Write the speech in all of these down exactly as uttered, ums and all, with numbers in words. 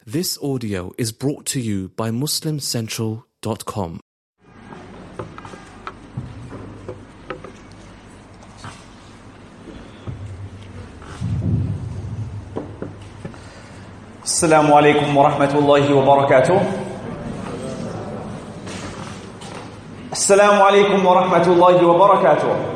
This audio is brought to you by Muslim Central dot com. Assalamu alaikum wa rahmatullahi wa barakatuh. Assalamu alaikum wa rahmatullahi wa barakatuh.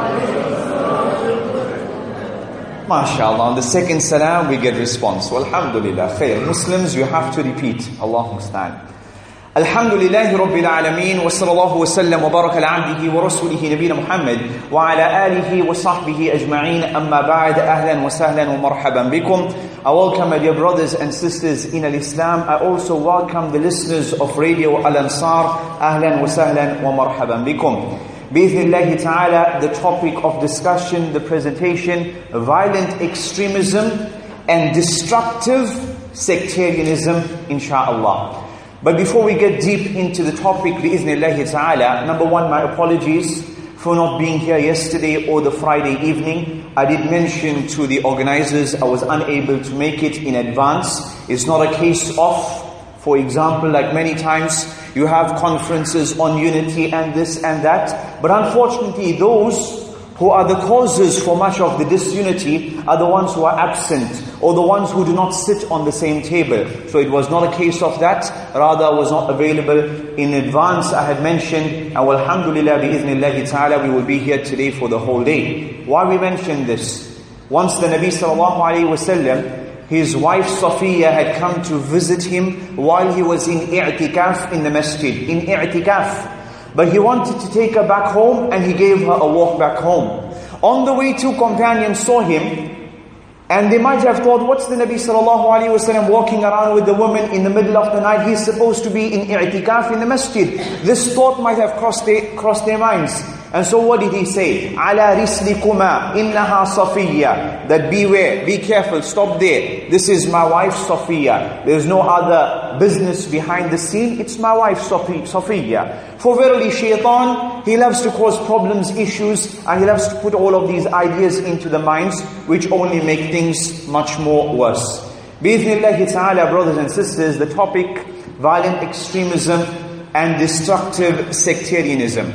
MashaAllah, on the second salam we get response. Well, alhamdulillah, khair. Muslims, you have to repeat. Allahu musta'an. Alhamdulillahi Rabbil Alameen, wa sallallahu wa sallam wa baraka ala abdihi wa rasulihi nabina Muhammad wa ala alihi wa sahbihi ajma'een, amma ba'd, ahlan wa sahlan wa marhaban bikum. I welcome my dear brothers and sisters in al-Islam. I also welcome the listeners of Radio Al-Ansar. Ahlan wa sahlan wa marhaban bikum. Bi-idhnillahi ta'ala, the topic of discussion, the presentation, violent extremism and destructive sectarianism, insha'Allah. But before we get deep into the topic, bi-idhnillahi ta'ala, number one, my apologies for not being here yesterday or the Friday evening. I did mention to the organizers I was unable to make it in advance. It's not a case of, for example, like many times, you have conferences on unity and this and that. But unfortunately, those who are the causes for much of the disunity are the ones who are absent, or the ones who do not sit on the same table. So it was not a case of that. Rather, I was not available in advance. I had mentioned, and alhamdulillah, bi-idhnillahi ta'ala, we will be here today for the whole day. Why we mention this? Once the Nabi sallallahu alayhi wa sallam, his wife Safiya had come to visit him while he was in i'tikaf in the masjid, in i'tikaf. But he wanted to take her back home and he gave her a walk back home. On the way, two companions saw him and they might have thought, what's the Nabi sallallahu alayhi wa sallam walking around with the woman in the middle of the night? He's supposed to be in i'tikaf in the masjid. This thought might have crossed their, crossed their minds. And so what did he say? Ala rislikuma innaha Safiya. That beware, be careful, stop there. This is my wife Safiya. There's no other business behind the scene. It's my wife Safiya. For verily shaitan, he loves to cause problems, issues, and he loves to put all of these ideas into the minds, which only make things much more worse. Bi-idhnillahi ta'ala, brothers and sisters, the topic, violent extremism and destructive sectarianism.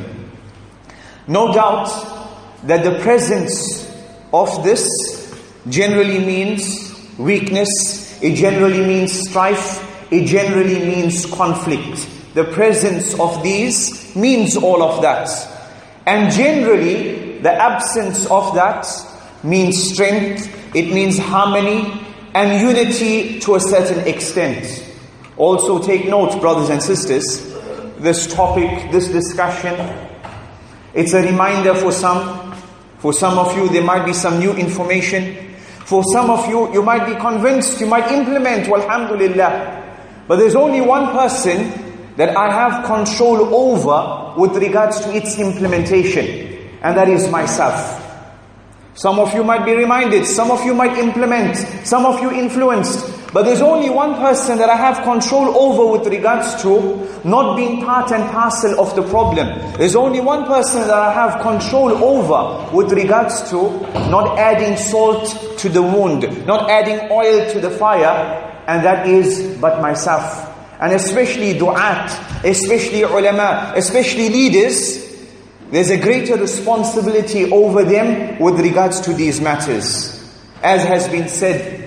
No doubt that the presence of this generally means weakness, it generally means strife, it generally means conflict. The presence of these means all of that. And generally, the absence of that means strength, it means harmony and unity to a certain extent. Also take note, brothers and sisters, this topic, this discussion, it's a reminder for some. For some of you, there might be some new information. For some of you, you might be convinced, you might implement, walhamdulillah. But there's only one person that I have control over with regards to its implementation. And that is myself. Some of you might be reminded, some of you might implement, some of you influenced. But there's only one person that I have control over with regards to not being part and parcel of the problem. There's only one person that I have control over with regards to not adding salt to the wound, not adding oil to the fire, and that is but myself. And especially du'at, especially ulama, especially leaders, there's a greater responsibility over them with regards to these matters. As has been said,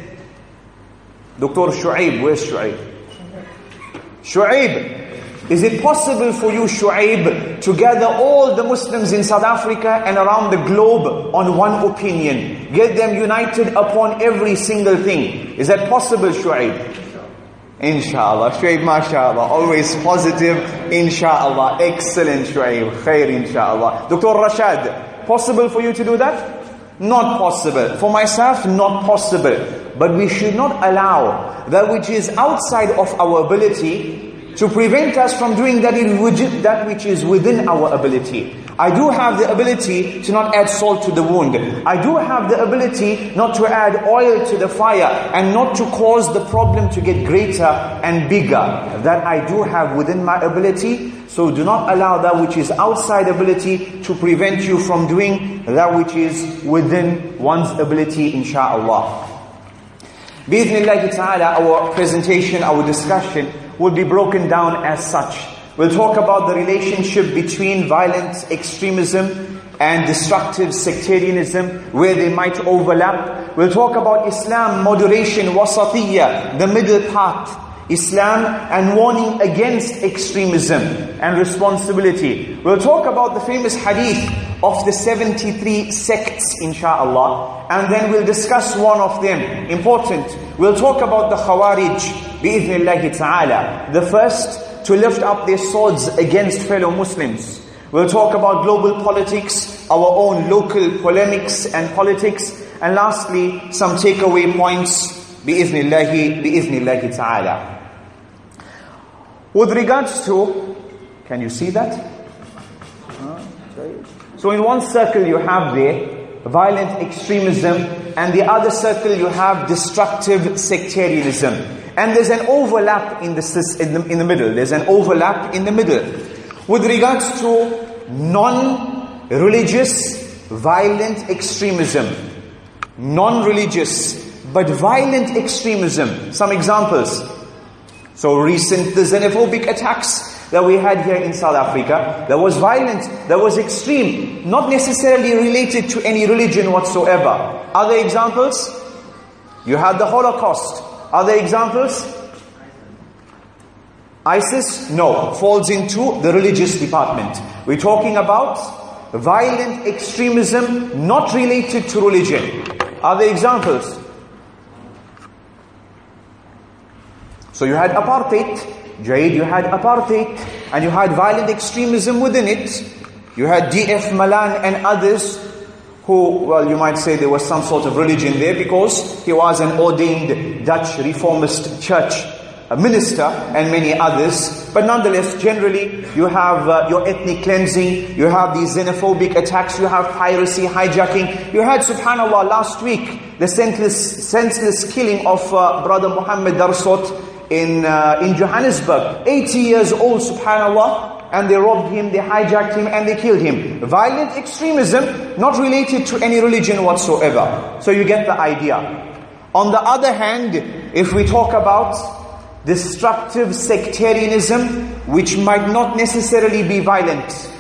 Doctor Shu'aib, where's Shu'aib? Shu'aib, is it possible for you, Shu'aib, to gather all the Muslims in South Africa and around the globe on one opinion? Get them united upon every single thing. Is that possible, Shu'aib? Inshallah. Shu'aib, mashallah. Always positive. Inshallah. Excellent, Shu'aib. Khair, inshallah. Doctor Rashad, possible for you to do that? Not possible. For myself, not possible. But we should not allow that which is outside of our ability to prevent us from doing that which is within our ability. I do have the ability to not add salt to the wound. I do have the ability not to add oil to the fire and not to cause the problem to get greater and bigger. That I do have within my ability. So do not allow that which is outside ability to prevent you from doing that which is within one's ability, insha'Allah. Bi-idhnillahi ta'ala, our presentation, our discussion will be broken down as such. We'll talk about the relationship between violent extremism and destructive sectarianism, where they might overlap. We'll talk about Islam, moderation, wasatiyya, the middle path. Islam and warning against extremism and responsibility. We'll talk about the famous hadith of the seventy-three sects, inshaAllah, and then we'll discuss one of them. Important. We'll talk about the Khawarij, bi-idhnillahi ta'ala, the first to lift up their swords against fellow Muslims. We'll talk about global politics, our own local polemics and politics, and lastly, some takeaway points, bi-idhnillahi, bi-idhnillahi ta'ala. With regards to, can you see that? So in one circle you have there violent extremism, and the other circle you have destructive sectarianism. And there's an overlap in the, in the, in the middle. There's an overlap in the middle. With regards to non-religious violent extremism. Non-religious but violent extremism. Some examples. So recent, the xenophobic attacks that we had here in South Africa, that was violent, that was extreme, not necessarily related to any religion whatsoever. Other examples? You had the Holocaust. Other examples? ISIS? No, falls into the religious department. We're talking about violent extremism not related to religion. Other examples? So you had apartheid, Jade, you had apartheid, and you had violent extremism within it. You had D F Malan and others who, well, you might say there was some sort of religion there because he was an ordained Dutch reformist church minister and many others. But nonetheless, generally, you have uh, your ethnic cleansing, you have these xenophobic attacks, you have piracy, hijacking. You had, subhanAllah, last week, the senseless, senseless killing of uh, Brother Muhammad Darsot in uh, in Johannesburg. eighty years old, subhanAllah, and they robbed him, they hijacked him, and they killed him. Violent extremism, not related to any religion whatsoever. So you get the idea. On the other hand, if we talk about destructive sectarianism, which might not necessarily be violent.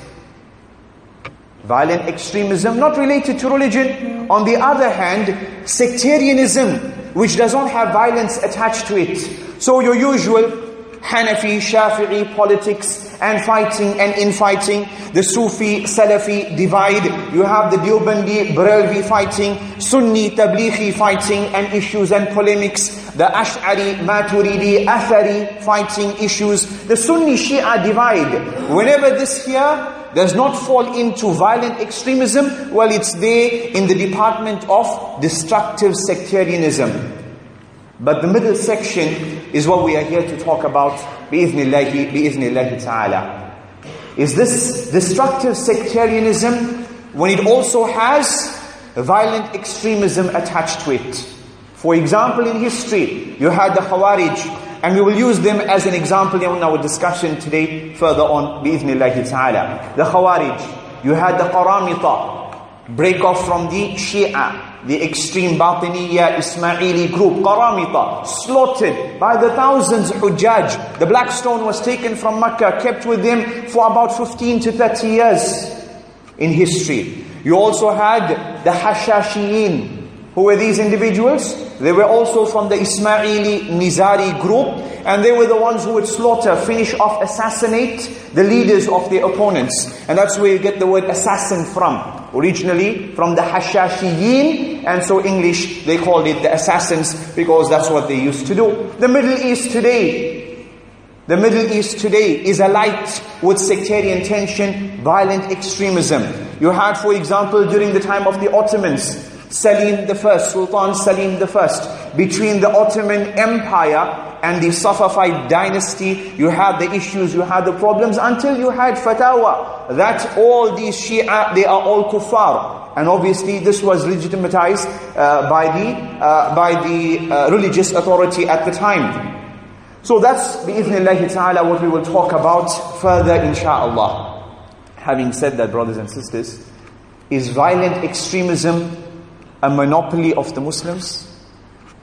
Violent extremism, not related to religion. On the other hand, sectarianism, which does not have violence attached to it. So your usual Hanafi, Shafi'i politics and fighting and infighting, the Sufi, Salafi divide, you have the Deobandi, Barelvi fighting, Sunni, Tablighi fighting and issues and polemics, the Ash'ari, Maturidi, Athari fighting issues, the Sunni Shia divide. Whenever this here does not fall into violent extremism, well, it's there in the department of destructive sectarianism. But the middle section is what we are here to talk about, bi-idhnillahi, bi-idhnillahi ta'ala. Is this destructive sectarianism when it also has violent extremism attached to it? For example, in history, you had the Khawarij, and we will use them as an example in our discussion today, further on, bi-idhnillahi ta'ala. The Khawarij, you had the Qaramita, break off from the Shia, the extreme Batiniya Ismaili group, Qaramita, slaughtered by the thousands, Hujjaj. The black stone was taken from Mecca, kept with them for about fifteen to thirty years in history. You also had the Hashashiyin. Who were these individuals? They were also from the Ismaili Nizari group, and they were the ones who would slaughter, finish off, assassinate the leaders of their opponents. And that's where you get the word assassin from. Originally from the Hashashiyin, and so English, they called it the assassins because that's what they used to do. The Middle East today, the Middle East today is alight with sectarian tension, violent extremism. You had, for example, during the time of the Ottomans, Salim the First, Sultan Salim the First, between the Ottoman Empire and the Safavide dynasty, you had the issues, you had the problems, until you had fatwa that all these Shia, they are all kuffar. And obviously this was legitimatized uh, by the uh, by the uh, religious authority at the time. So that's bi-idhnillahi ta'ala what we will talk about further, insha'Allah. Having said that, brothers and sisters, is violent extremism a monopoly of the Muslims?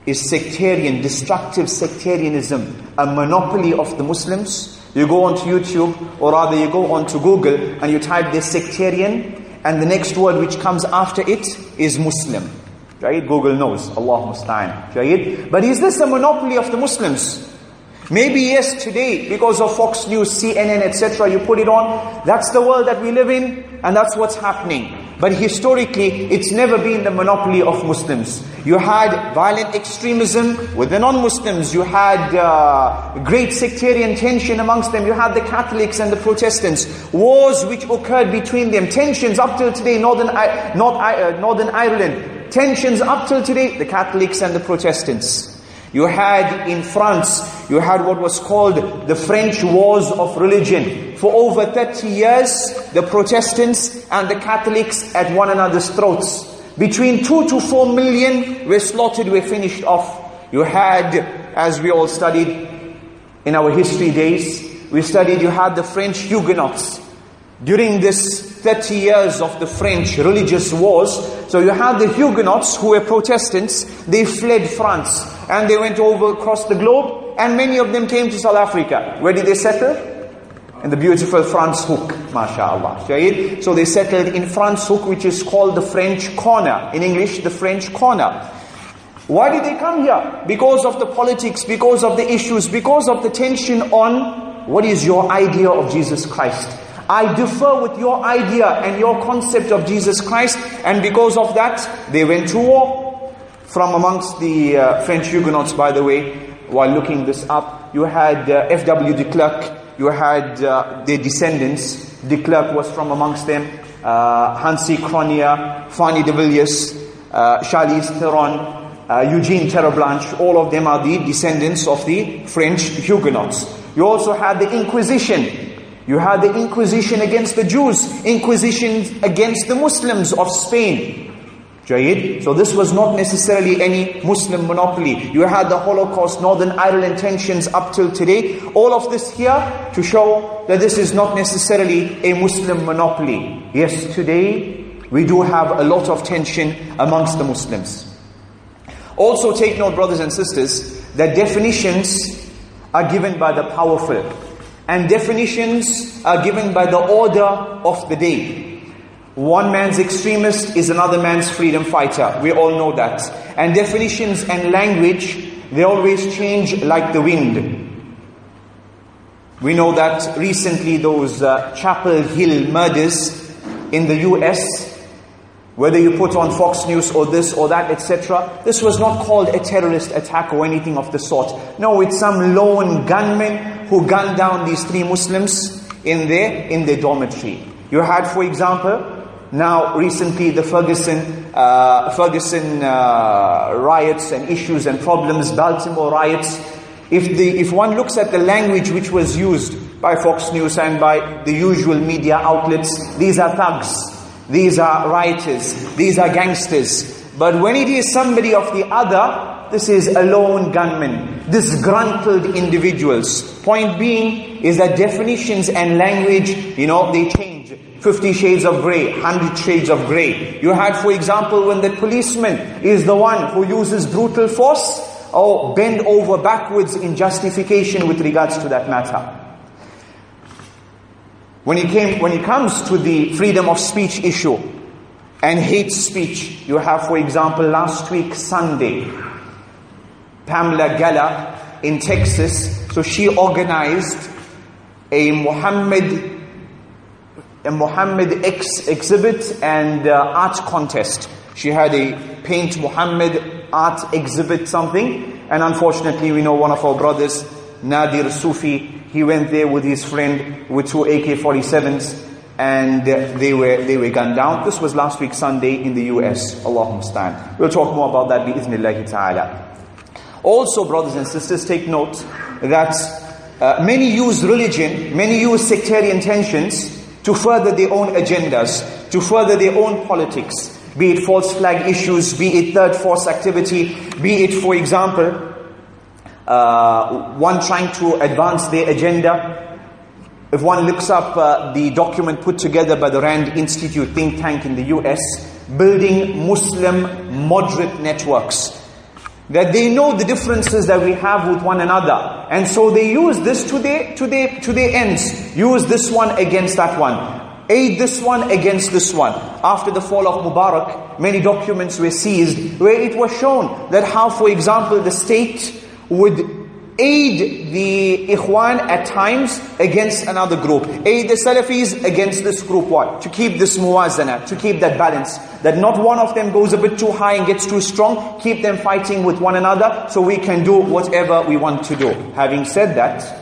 is sectarian, destructive sectarianism, a monopoly of the Muslims? You go onto YouTube, or rather you go onto Google and you type this sectarian, and the next word which comes after it is Muslim. Right? Google knows. Allah musta'an. Right? But is this a monopoly of the Muslims? Maybe yes, today, because of Fox News, C N N, et cetera, you put it on. That's the world that we live in, and that's what's happening. But historically, it's never been the monopoly of Muslims. You had violent extremism with the non-Muslims. You had uh, great sectarian tension amongst them. You had the Catholics and the Protestants. Wars which occurred between them. Tensions up till today, Northern, I- North, I- uh, Northern Ireland. Tensions up till today, the Catholics and the Protestants. You had in France, you had what was called the French Wars of Religion. For over thirty years, the Protestants and the Catholics at one another's throats. Between two to four million were slaughtered, were finished off. You had, as we all studied in our history days, we studied, you had the French Huguenots. During this thirty years of the French religious wars, so you had the Huguenots who were Protestants, they fled France and they went over across the globe, and many of them came to South Africa. Where did they settle? In the beautiful Franschhoek, mashallah. So they settled in Franschhoek, which is called the French Corner. In English, the French Corner. Why did they come here? Because of the politics, because of the issues, because of the tension on what is your idea of Jesus Christ. I differ with your idea and your concept of Jesus Christ, and because of that, they went to war. From amongst the uh, French Huguenots, by the way, while looking this up, you had uh, F W de Klerk, you had uh, their descendants. De Klerk was from amongst them, uh, Hansi Cronje, Fanny de Villiers, uh, Charlize Theron, uh, Eugene Terreblanche, all of them are the descendants of the French Huguenots. You also had the Inquisition. You had the Inquisition against the Jews, Inquisition against the Muslims of Spain. Jayid. So this was not necessarily any Muslim monopoly. You had the Holocaust, Northern Ireland tensions up till today. All of this here to show that this is not necessarily a Muslim monopoly. Yes, today we do have a lot of tension amongst the Muslims. Also take note, brothers and sisters, that definitions are given by the powerful. And definitions are given by the order of the day. One man's extremist is another man's freedom fighter. We all know that. And definitions and language, they always change like the wind. We know that recently those uh, Chapel Hill murders in the U S, whether you put on Fox News or this or that, et cetera, this was not called a terrorist attack or anything of the sort. No, it's some lone gunmen who gunned down these three Muslims in their, in their dormitory. You had, for example, now recently the Ferguson, uh, Ferguson uh, riots and issues and problems, Baltimore riots. If the if one looks at the language which was used by Fox News and by the usual media outlets, these are thugs, these are rioters, these are gangsters. But when it is somebody of the other, this is a lone gunman, disgruntled individuals. Point being is that definitions and language, you know, they change. Fifty shades of grey, hundred shades of grey. You had, for example, when the policeman is the one who uses brutal force, or bend over backwards in justification with regards to that matter. When it came, when it comes to the freedom of speech issue and hate speech, you have, for example, last week Sunday, Pamela Geller in Texas. So she organized a Muhammad a Muhammad X exhibit and uh, art contest. She had a Paint Muhammad art exhibit something, and unfortunately we know one of our brothers, Nadir Sufi, he went there with his friend with two A K forty-sevens, and uh, they were they were gunned down. This was last week Sunday in the U S. Allahumma stan. We'll talk more about that bi-idhnillahi ta'ala. Also, brothers and sisters, take note that uh, many use religion, many use sectarian tensions to further their own agendas, to further their own politics, be it false flag issues, be it third force activity, be it, for example, uh, one trying to advance their agenda. If one looks up uh, the document put together by the Rand Institute think tank in the U S, building Muslim moderate networks. that they know the differences that we have with one another. And so they use this to their, to their, to their ends. Use this one against that one. Aid this one against this one. After the fall of Mubarak, many documents were seized where it was shown that how, for example, the state would aid the Ikhwan at times against another group. Aid the Salafis against this group. What? To keep this muwazana, to keep that balance. That not one of them goes a bit too high and gets too strong. Keep them fighting with one another so we can do whatever we want to do. Having said that,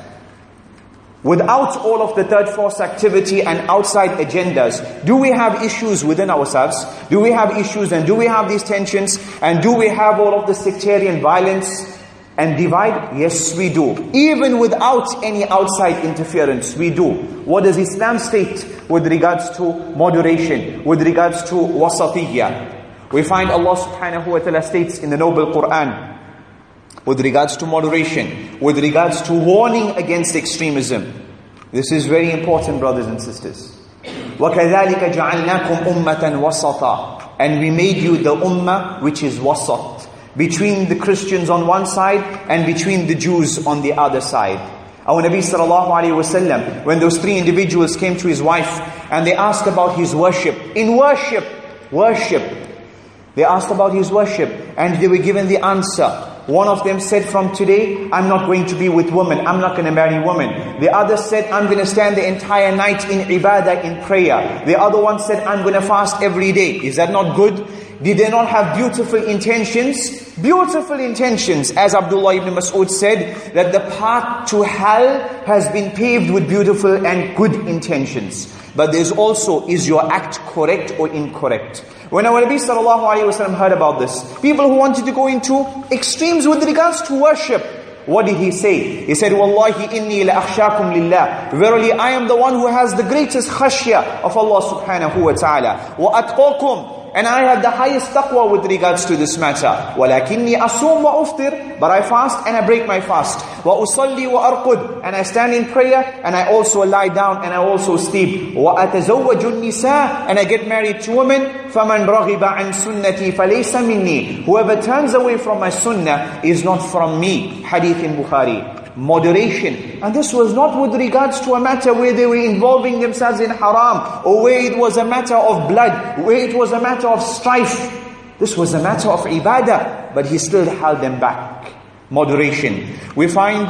without all of the third force activity and outside agendas, do we have issues within ourselves? Do we have issues and do we have these tensions? And do we have all of the sectarian violence and divide? Yes, we do. Even without any outside interference, we do. What does Islam state with regards to moderation, with regards to wasatiyya? We find Allah subhanahu wa ta'ala states in the noble Quran, with regards to moderation, with regards to warning against extremism. This is very important, brothers and sisters. وَكَذَلِكَ جَعَلْنَاكُمْ أُمَّةً وَسَطًا. And we made you the ummah which is wasat, between the Christians on one side and between the Jews on the other side. Our Nabi sallallahu alayhi wa sallam, when those three individuals came to his wife and they asked about his worship, in worship, worship, they asked about his worship and they were given the answer. One of them said, from today, I'm not going to be with women. I'm not going to marry women. The other said, I'm going to stand the entire night in ibadah, in prayer. The other one said, I'm going to fast every day. Is that not good? Did they not have beautiful intentions? Beautiful intentions. As Abdullah ibn Mas'ud said, that the path to hell has been paved with beautiful and good intentions. But there's also, is your act correct or incorrect? When our Nabi sallallahu alayhi wa sallam heard about this, people who wanted to go into extremes with regards to worship, what did he say? He said, Wallahi inni la akhshakum lillah. Verily I am the one who has the greatest khashya of Allah subhanahu wa ta'ala. Wa atqakum. And I have the highest taqwa with regards to this matter. وَلَكِنِّي أَصُومُ وَأُفْطِرُ. But I fast and I break my fast. وَأُصَلِّي وَأَرْقُدْ. And I stand in prayer and I also lie down and I also sleep. وَأَتَزَوَّجُ النِّسَاءِ. And I get married to women. فَمَنْ رَغِبَ عَنْ سُنَّتِي فَلَيْسَ مِنِّي. Whoever turns away from my sunnah is not from me. Hadith in Bukhari. Moderation. And this was not with regards to a matter where they were involving themselves in haram, or where it was a matter of blood, where it was a matter of strife. This was a matter of ibadah, but he still held them back. Moderation. We find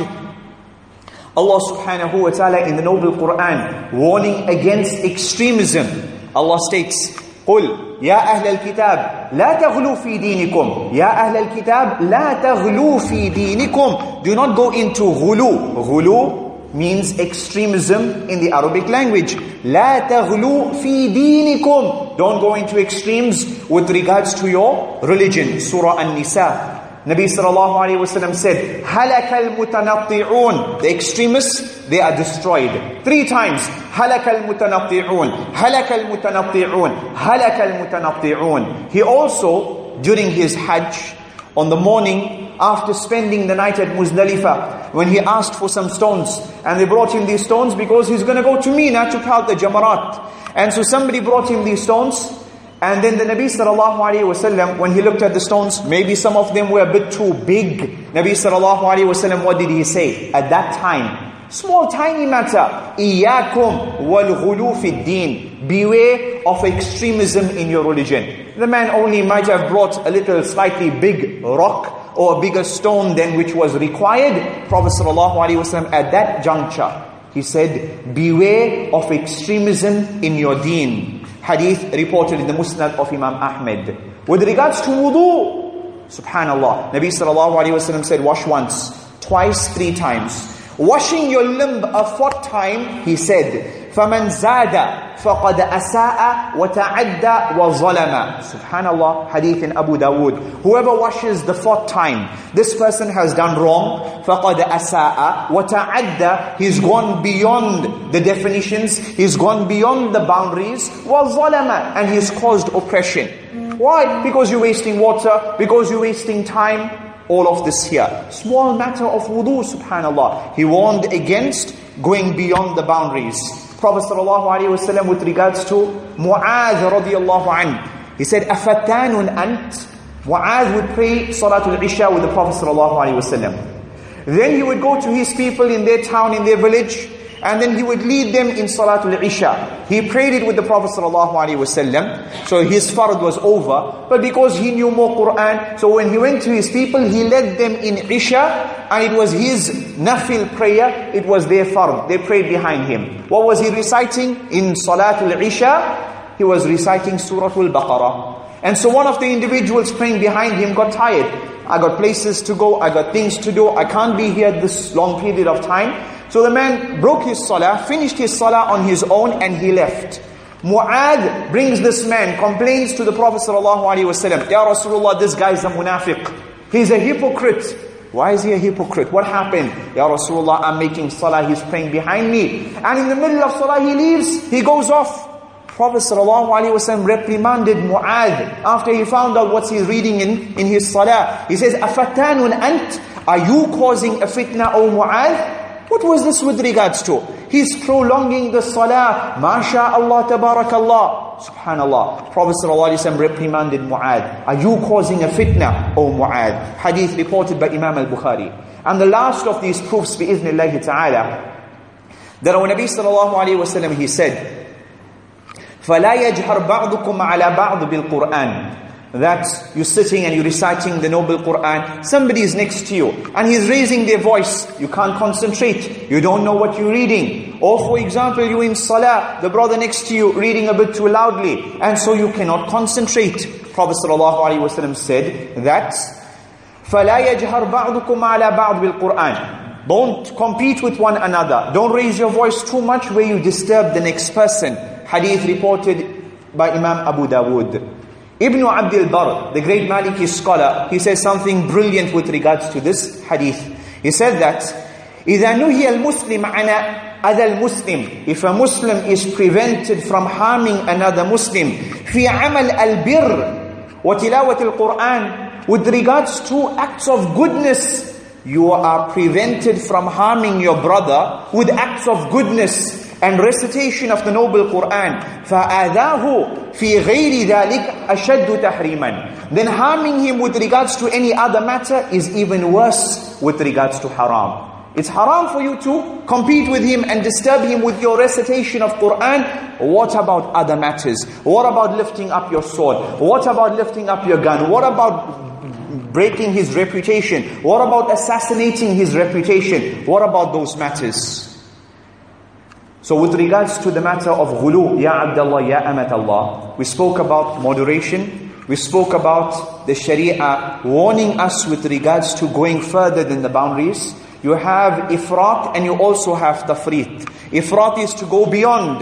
Allah subhanahu wa ta'ala in the noble Quran warning against extremism. Allah states, قُلْ يَا أَهْلَ الْكِتَابِ لَا تَغْلُوا فِي دِينِكُمْ. يَا أَهْلَ الْكِتَابِ لَا تَغْلُوا فِي دِينِكُمْ. Do not go into ghulu. Ghulu means extremism in the Arabic language. لَا تَغْلُوا فِي دِينِكُمْ. Don't go into extremes with regards to your religion. Surah An-Nisa. Nabi sallallahu alayhi wa sallam said, هَلَكَ الْمُتَنَطِّعُونَ. The extremists, they are destroyed. Three times. هَلَكَ الْمُتَنَطِّعُونَ. هَلَكَ الْمُتَنَطِّعُونَ. هَلَكَ الْمُتَنَطِّعُونَ. He also, during his Hajj, on the morning, after spending the night at Muzdalifah, when he asked for some stones, and they brought him these stones because he's going to go to Mina to pelt the Jamarat. And so somebody brought him these stones, and then the Nabi sallallahu alayhi wa sallam, when he looked at the stones, maybe some of them were a bit too big. Nabi sallallahu alayhi wa sallam, what did he say? At that time, small tiny matter, إِيَّاكُمْ وَالْغُلُو فِي الدِّينِ. Beware of extremism in your religion. The man only might have brought a little slightly big rock or a bigger stone than which was required. Prophet sallallahu alayhi wa sallam, at that juncture, he said, beware of extremism in your deen. Hadith reported in the Musnad of Imam Ahmed. With regards to wudu, subhanallah, Nabi sallallahu alayhi wa sallam said, wash once, twice, three times. Washing your limb a fourth time, he said, فَمَنْ زَادَ فَقَدْ أَسَاءَ وَتَعَدَّ وَظَلَمَ. Subhanallah, hadith in Abu Dawood. Whoever washes the fourth time, this person has done wrong. فَقَدْ أَسَاءَ وَتَعَدَّ. He's gone beyond the definitions. He's gone beyond the boundaries. وَظَلَمَ. And he's caused oppression. Why? Because you're wasting water. Because you're wasting time. All of this here. Small matter of wudu, subhanallah. He warned against going beyond the boundaries. Prophet sallallahu alaihi wasallam, with regards to Mu'adh radiyallahu anhu, he said, أَفَتَّانٌ أَنْتِ. Mu'adh would pray Salatul Isha with the Prophet ﷺ. Then he would go to his people in their town, in their village, and then he would lead them in Salatul Isha. He prayed it with the Prophet ﷺ, so his fard was over. But because he knew more Qur'an, so when he went to his people, he led them in Isha, and it was his nafil prayer, it was their fard. They prayed behind him. What was he reciting in Salatul Isha? He was reciting Surah Al-Baqarah. And so one of the individuals praying behind him got tired. I got places to go, I got things to do, I can't be here this long period of time. So the man broke his salah, finished his salah on his own, and he left. Mu'adh brings this man, complains to the Prophet ﷺ, Ya Rasulullah, this guy is a munafiq. He's a hypocrite. Why is he a hypocrite? What happened? Ya Rasulullah, I'm making salah, he's praying behind me. And in the middle of salah he leaves, he goes off. Prophet ﷺ reprimanded Mu'adh after he found out what he's reading in, in his salah. He says, Afatanun ant? Are you causing a fitna, O Mu'adh? What was this with regards to? He's prolonging the salah. MashaAllah, tabarakallah. Subhanallah. Prophet ﷺ reprimanded Mu'adh. Are you causing a fitna, O Mu'adh? Hadith reported by Imam al-Bukhari. And the last of these proofs, bi'iznillahi ta'ala, that our Nabi sallallahu alayhi wa sallam, he said, فَلَا يَجْهَرْ بَعْضُكُمْ عَلَى بَعْضُ بِالْقُرْآنِ. That you're sitting and you're reciting the noble Qur'an. Somebody is next to you and he's raising their voice. You can't concentrate. You don't know what you're reading. Or for example, you're in salah, the brother next to you reading a bit too loudly, and so you cannot concentrate. Prophet ﷺ said that فَلَا يَجْهَرْ بَعْضُكُمْ عَلَى بَعْضُ بِالْقُرْآنِ. Don't compete with one another. Don't raise your voice too much where you disturb the next person. Hadith reported by Imam Abu Dawood. Ibn Abdul Barr, the great Maliki scholar, he says something brilliant with regards to this hadith. He said that إِذَا نُهِيَ الْمُسْلِمْ عَنَا أَذَى الْمُسْلِمِ. If a Muslim is prevented from harming another Muslim, فِي عَمَلْ الْبِرِّ وَتِلَاوَةِ الْقُرْآنِ. With regards to acts of goodness, you are prevented from harming your brother with acts of goodness and recitation of the noble Qur'an. فَآذَاهُ فِي غَيْرِ ذَلِكَ أَشَدُّ تَحْرِيمًا. Then harming him with regards to any other matter is even worse with regards to haram. It's haram for you to compete with him and disturb him with your recitation of Qur'an. What about other matters? What about lifting up your sword? What about lifting up your gun? What about breaking his reputation? What about assassinating his reputation? What about those matters? So with regards to the matter of ghulu, Ya Abdullah, Ya Amatallah, we spoke about moderation. We spoke about the Sharia warning us with regards to going further than the boundaries. You have ifrat and you also have tafrit. Ifrat is to go beyond,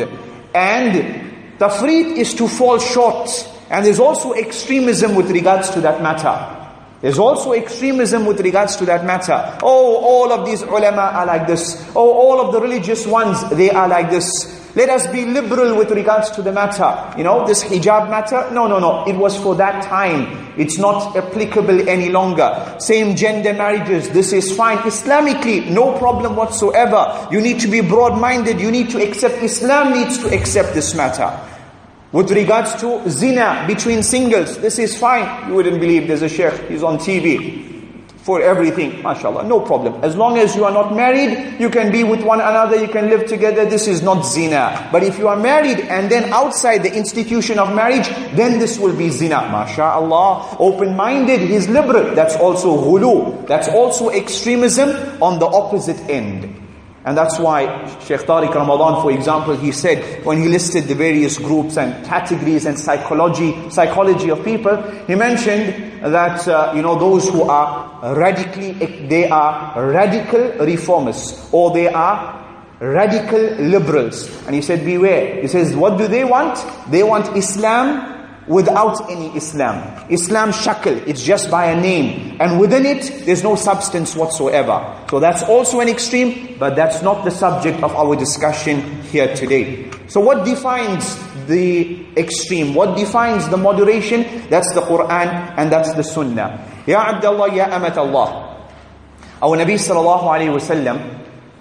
and tafrit is to fall short. And there's also extremism with regards to that matter. There's also extremism with regards to that matter. Oh, all of these ulama are like this. Oh, all of the religious ones, they are like this. Let us be liberal with regards to the matter. You know, this hijab matter, no, no, no. It was for that time. It's not applicable any longer. Same gender marriages, this is fine. Islamically, no problem whatsoever. You need to be broad-minded. You need to accept, Islam needs to accept this matter. With regards to zina between singles, this is fine. You wouldn't believe there's a sheikh, he's on T V for everything. MashaAllah, no problem. As long as you are not married, you can be with one another, you can live together. This is not zina. But if you are married and then outside the institution of marriage, then this will be zina. MashaAllah, open-minded, he's liberal. That's also ghulu. That's also extremism on the opposite end. And that's why Shaykh Tariq Ramadan, for example, he said, when he listed the various groups and categories and psychology psychology of people, he mentioned that, uh, you know, those who are radically, they are radical reformists, or they are radical liberals. And he said, beware. He says, what do they want? They want Islam without any Islam. Islam shakl, it's just by a name. And within it, there's no substance whatsoever. So that's also an extreme, but that's not the subject of our discussion here today. So what defines the extreme? What defines the moderation? That's the Qur'an and that's the Sunnah. Ya Abdullah, Ya Amatallah. Our Nabi sallallahu alayhi wa sallam,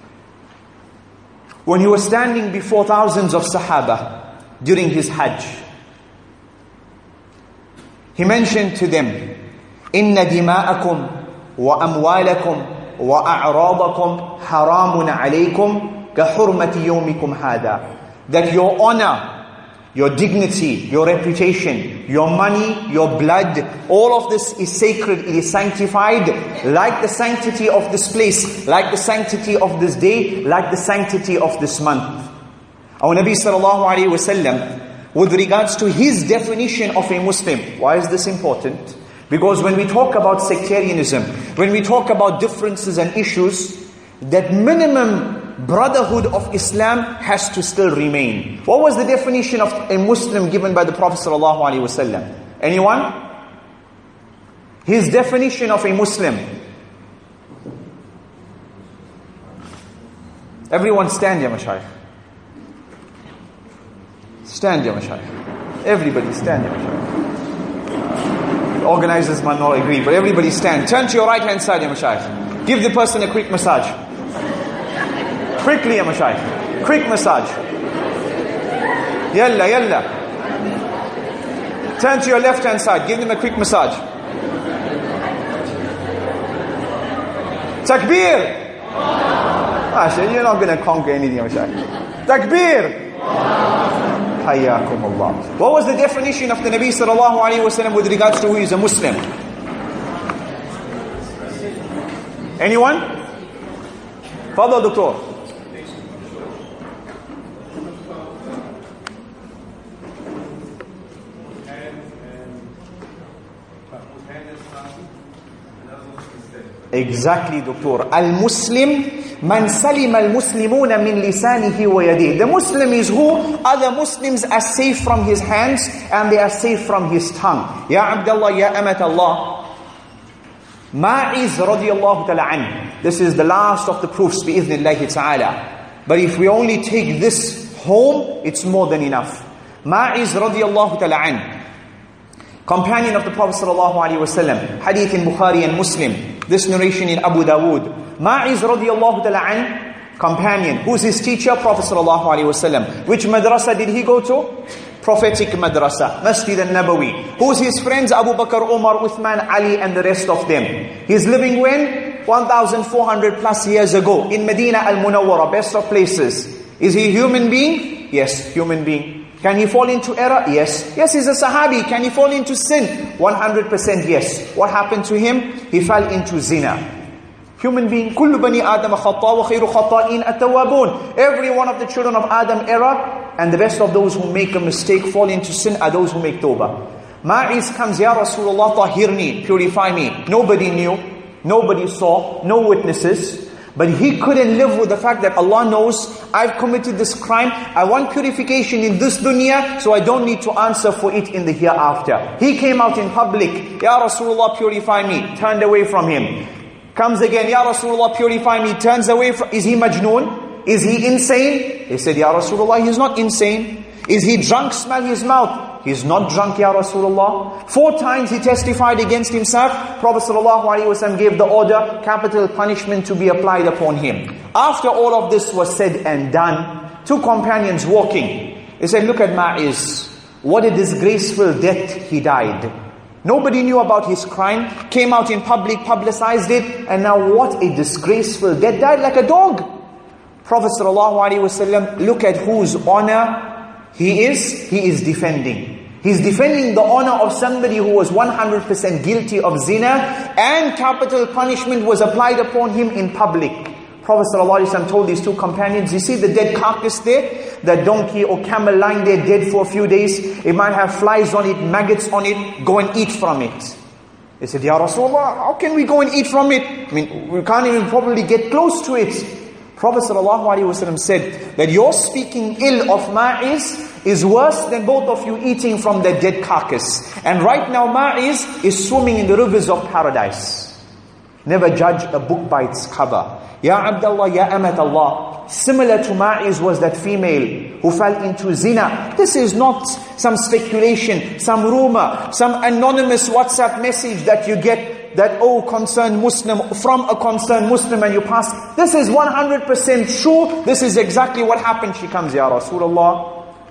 when he was standing before thousands of Sahaba during his Hajj, he mentioned to them إِنَّ دِمَاءَكُمْ وَأَمْوَالَكُمْ وَأَعْرَاضَكُمْ حَرَامٌ عَلَيْكُمْ كَحُرْمَةِ يَوْمِكُمْ هَذَا. That your honor, your dignity, your reputation, your money, your blood, all of this is sacred, it is sanctified, like the sanctity of this place, like the sanctity of this day, like the sanctity of this month. Our Nabi sallallahu alayhi wa sallam, with regards to his definition of a Muslim, why is this important? Because when we talk about sectarianism, when we talk about differences and issues, that minimum brotherhood of Islam has to still remain. What was the definition of a Muslim given by the Prophet ﷺ? Anyone? His definition of a Muslim. Everyone stand, ya Mashayikh. Stand, ya Mashayikh. Everybody stand, ya Mashayikh. The organizers might not agree, but everybody stand. Turn to your right hand side, ya Mashayikh. Give the person a quick massage. Quickly, ya Mashayikh. Quick massage. Yalla, yalla. Turn to your left hand side. Give them a quick massage. Takbir. Mashallah, you're not going to conquer anything, ya Mashayikh. Takbir. Hayyakum Allah. What was the definition of the Nabi sallallahu alayhi wa sallam with regards to who is a Muslim? Anyone? Fadal, Doctor. Exactly, Doctor. Al-Muslim, man salim al-Muslimuna min lisanihi wa yadihi. The Muslim is who? Other Muslims are safe from his hands and they are safe from his tongue. Ya Abdullah, Ya Amat Allah. Ma'iz radiyallahu ta'ala anhu. This is the last of the proofs, bi'idhnillahi ta'ala. But if we only take this home, it's more than enough. Ma'iz radiyallahu ta'ala anhu, companion of the Prophet sallallahu alaihi wasallam, hadith in Bukhari and Muslim. This narration in Abu Dawood. Ma'iz radiyallahu ta'ala an, companion. Who's his teacher? Prophet sallallahu alaihi wasallam. Which madrasa did he go to? Prophetic madrasa, Masjid al-Nabawi. Who's his friends? Abu Bakr, Umar, Uthman, Ali and the rest of them. He's living when? one thousand four hundred plus years ago in Medina al-Munawwara, best of places. Is he a human being? Yes, human being. Can he fall into error? Yes. Yes, he's a Sahabi. Can he fall into sin? one hundred percent yes. What happened to him? He fell into zina. Human being. كُلُّ بَنِي آدَمَ خَطَّى وَخَيْرُ خَطَّائِينَ التَّوَّابُونَ. Every one of the children of Adam error, and the best of those who make a mistake, fall into sin, are those who make tawbah. Ma'iz comes, Ya Rasulullah, tahirni, purify me. Nobody knew, nobody saw, no witnesses. But he couldn't live with the fact that Allah knows, I've committed this crime, I want purification in this dunya, so I don't need to answer for it in the hereafter. He came out in public, Ya Rasulullah, purify me, turned away from him. Comes again, Ya Rasulullah, purify me, turns away from, is he majnoon? Is he insane? He said, Ya Rasulullah, he's not insane. Is he drunk? Smell his mouth. He's not drunk, Ya Rasulullah. Four times he testified against himself. Prophet ﷺ gave the order, capital punishment to be applied upon him. After all of this was said and done, two companions walking. They said, look at Ma'iz. What a disgraceful death he died. Nobody knew about his crime, came out in public, publicized it, and now what a disgraceful death. Died like a dog. Prophet ﷺ, look at whose honor he is, he is defending. He's defending the honor of somebody who was one hundred percent guilty of zina, and capital punishment was applied upon him in public. Prophet ﷺ told these two companions, you see the dead carcass there? That donkey or camel lying there dead for a few days, it might have flies on it, maggots on it, go and eat from it. They said, Ya Rasulullah, how can we go and eat from it? I mean, we can't even probably get close to it. Prophet ﷺ said that your speaking ill of Ma'iz is worse than both of you eating from the dead carcass. And right now Ma'iz is swimming in the rivers of paradise. Never judge a book by its cover. Ya Abdullah, Ya Amat Allah. Similar to Ma'iz was that female who fell into zina. This is not some speculation, some rumor, some anonymous WhatsApp message that you get that, oh, concerned Muslim, from a concerned Muslim, and you pass. This is one hundred percent true. This is exactly what happened. She comes, Ya Rasulullah,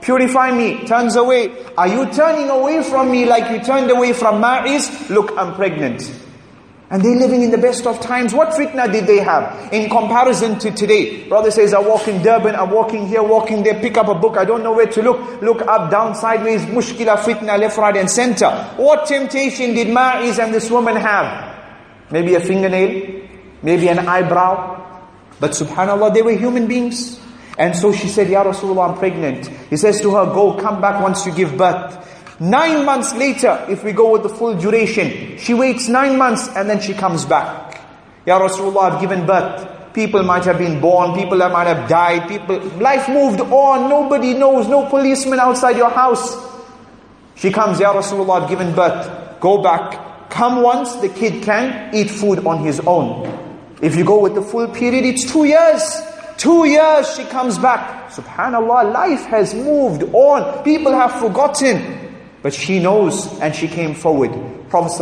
Purify me. Turns away. Are you turning away from me like you turned away from Ma'iz? Look, I'm pregnant. And they're living in the best of times. What fitna did they have in comparison to today? Brother says, I walk in Durban, I'm walking here, walking there, pick up a book, I don't know where to look. Look up, down, sideways, mushkila, fitna, left, right and center. What temptation did Ma'iz and this woman have? Maybe a fingernail, maybe an eyebrow. But subhanAllah, they were human beings. And so she said, Ya Rasulullah, I'm pregnant. He says to her, go, come back once you give birth. Nine months later, if we go with the full duration, she waits nine months and then she comes back. Ya Rasulullah, I've given birth. People might have been born, people might have died, people, life moved on, nobody knows, no policeman outside your house. She comes, Ya Rasulullah, I've given birth. Go back, come once, the kid can eat food on his own. If you go with the full period, it's two years. Two years she comes back. Subhanallah, life has moved on. People have forgotten. But she knows and she came forward. Prophet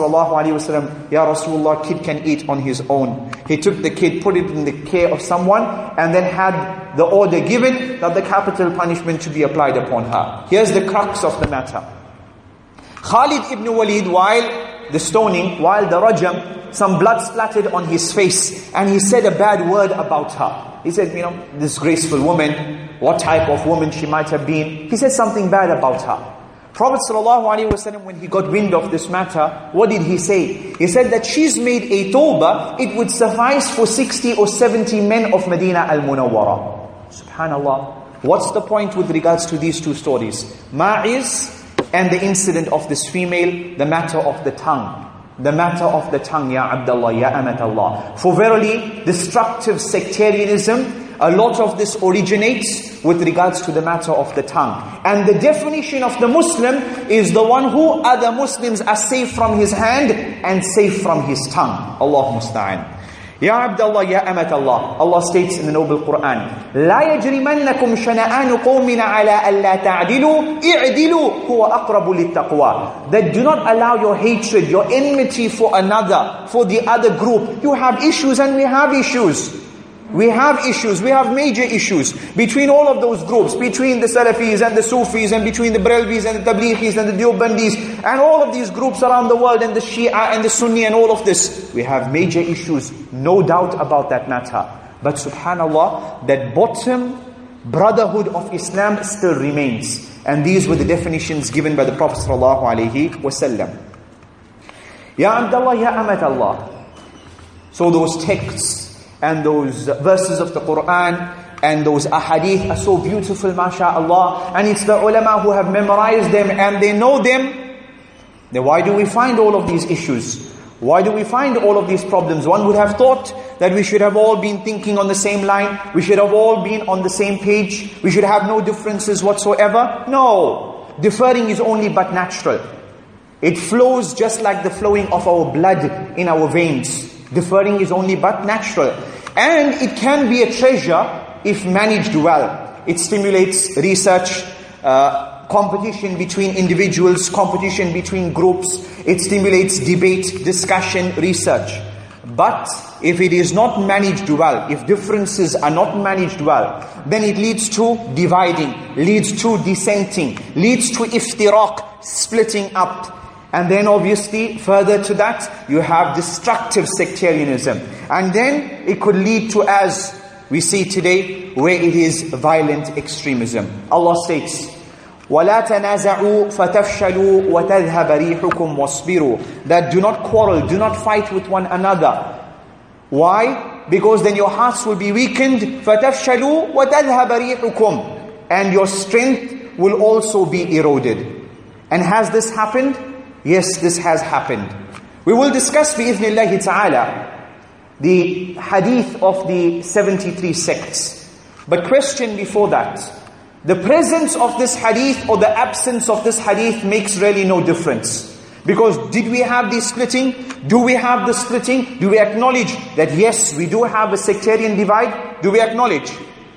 ﷺ, Ya Rasulullah, kid can eat on his own. He took the kid, put it in the care of someone, and then had the order given that the capital punishment to be applied upon her. Here's the crux of the matter. Khalid ibn Walid, while the stoning, while the rajam, some blood splattered on his face, and he said a bad word about her. He said, you know, disgraceful woman, what type of woman she might have been. He said something bad about her. Prophet ﷺ, when he got wind of this matter, what did he say? He said that she's made a tawbah, it would suffice for sixty or seventy men of Medina al-Munawwara. Subhanallah. What's the point with regards to these two stories? Ma'iz and the incident of this female, the matter of the tongue. The matter of the tongue, Ya Abdullah, Ya Amatallah. For verily, destructive sectarianism, a lot of this originates with regards to the matter of the tongue. And the definition of the Muslim is the one who other Muslims are safe from his hand and safe from his tongue. Allah musta'an. Ya Abdullah, Ya Amatallah. Allah states in the Noble Quran, لا يجرمنكم شنآن قوم على ألا تعدلوا اعدلوا هو أقرب للتقوى. That do not allow your hatred, your enmity for another, for the other group. You have issues and we have issues. We have issues, we have major issues between all of those groups, between the Salafis and the Sufis and between the Brelvis and the Tablighis and the Deobandis and all of these groups around the world and the Shia and the Sunni and all of this. We have major issues, no doubt about that matter. But subhanallah, that bottom brotherhood of Islam still remains. And these were the definitions given by the Prophet sallallahu alaihi wasallam. Ya Abdullah, Ya Amatallah. So those texts and those verses of the Quran and those ahadith are so beautiful, mashallah. And it's the ulama who have memorized them and they know them. Then why do we find all of these issues? Why do we find all of these problems? One would have thought that we should have all been thinking on the same line. We should have all been on the same page. We should have no differences whatsoever. No. Differing is only but natural. It flows just like the flowing of our blood in our veins. Differing is only but natural. And it can be a treasure if managed well. It stimulates research, uh, competition between individuals, competition between groups. It stimulates debate, discussion, research. But if it is not managed well, if differences are not managed well, then it leads to dividing, leads to dissenting, leads to iftiraq, splitting up. And then obviously, further to that, you have destructive sectarianism. And then it could lead to, as we see today, where it is violent extremism. Allah states, وَلَا تَنَازَعُوا فَتَفْشَلُوا وَتَذْهَبَ رِيحُكُمْ وَاصْبِرُوا. That do not quarrel, do not fight with one another. Why? Because then your hearts will be weakened. فَتَفْشَلُوا وَتَذْهَبَ رِيحُكُمْ. And your strength will also be eroded. And has this happened? Yes, this has happened. We will discuss bi'ithnillahi ta'ala the hadith of the seventy-three sects. But question before that, the presence of this hadith or the absence of this hadith makes really no difference. Because did we have the splitting? Do we have the splitting? Do we acknowledge that yes, we do have a sectarian divide? Do we acknowledge?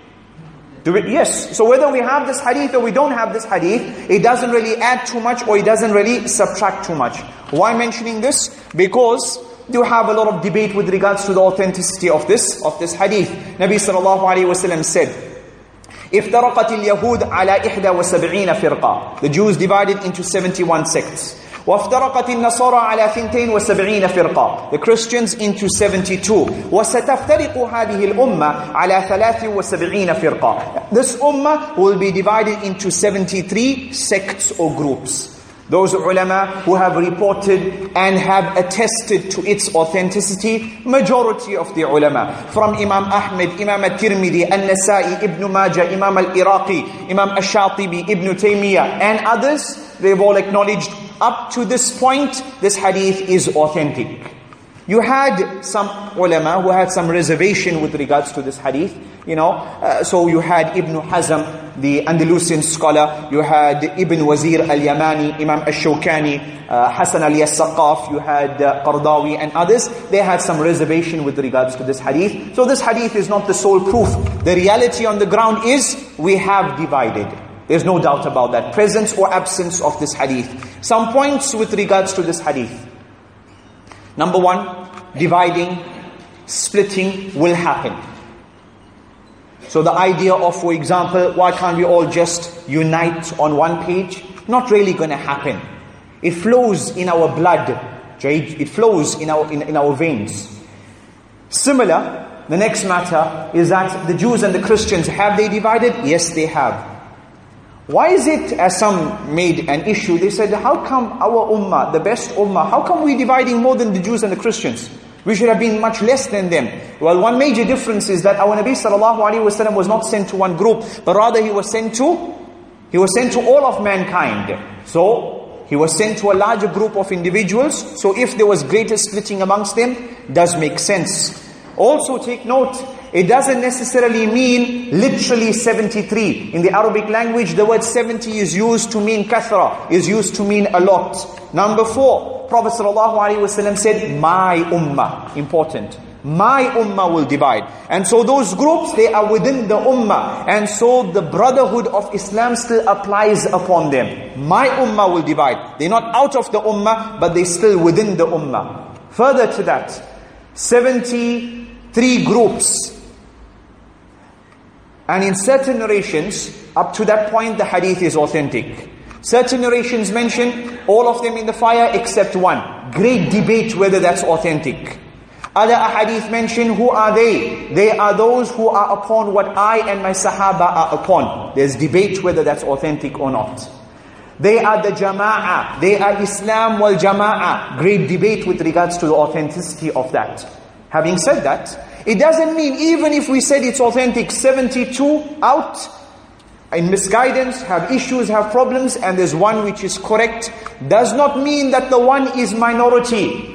Do we? Yes. So whether we have this hadith or we don't have this hadith, it doesn't really add too much or it doesn't really subtract too much. Why mentioning this? Because you have a lot of debate with regards to the authenticity of this of this hadith. Nabi sallallahu alaihi wasallam said, افترقت اليهود على إحدى وسبعين فرقة. The Jews divided into seventy-one sects. وافترقت النصارى على اثنتين وسبعين فرقة. The Christians into seventy-two. وستفترق هذه الأمة على ثلاث وسبعين فرقة. This ummah will be divided into seventy-three sects or groups. Those ulama who have reported and have attested to its authenticity, majority of the ulama, from Imam Ahmed, Imam al-Tirmidhi, al-Nasa'i, Ibn Majah, Imam al-Iraqi, Imam al-Shatibi, Ibn Taymiyyah, and others, they've all acknowledged up to this point, this hadith is authentic. You had some ulama who had some reservation with regards to this hadith, you know. Uh, so you had Ibn Hazm, the Andalusian scholar. You had Ibn Wazir al-Yamani, Imam al-Shawkani, uh, Hasan al-Yassaqaf. You had uh, Qardawi and others. They had some reservation with regards to this hadith. So this hadith is not the sole proof. The reality on the ground is we have divided. There's no doubt about that. Presence or absence of this hadith. Some points with regards to this hadith. Number one, dividing, splitting will happen. So the idea of, for example, why can't we all just unite on one page? Not really going to happen. It flows in our blood. It flows in our, in, in our veins. Similar, the next matter is that the Jews and the Christians, have they divided? Yes, they have. Why is it, as some made an issue, they said, how come our ummah, the best ummah, how come we dividing more than the Jews and the Christians? We should have been much less than them. Well, one major difference is that our Nabi sallallahu alaihi wasallam was not sent to one group, but rather he was sent to, he was sent to all of mankind. So, he was sent to a larger group of individuals. So if there was greater splitting amongst them, does make sense. Also take note, it doesn't necessarily mean literally seventy-three. In the Arabic language, the word seventy is used to mean kathra, is used to mean a lot. Number four, Prophet ﷺ said, my ummah. Important. My ummah will divide. And so those groups, they are within the ummah. And so the brotherhood of Islam still applies upon them. My ummah will divide. They're not out of the ummah, but they're still within the ummah. Further to that, seventy-three groups. And in certain narrations, up to that point, the hadith is authentic. Certain narrations mention all of them in the fire except one. Great debate whether that's authentic. Other ahadith mention, who are they? They are those who are upon what I and my sahaba are upon. There's debate whether that's authentic or not. They are the jama'ah. They are Islam wal jama'ah. Great debate with regards to the authenticity of that. Having said that, it doesn't mean even if we said it's authentic, seventy-two out in misguidance, have issues, have problems, and there's one which is correct, does not mean that the one is minority.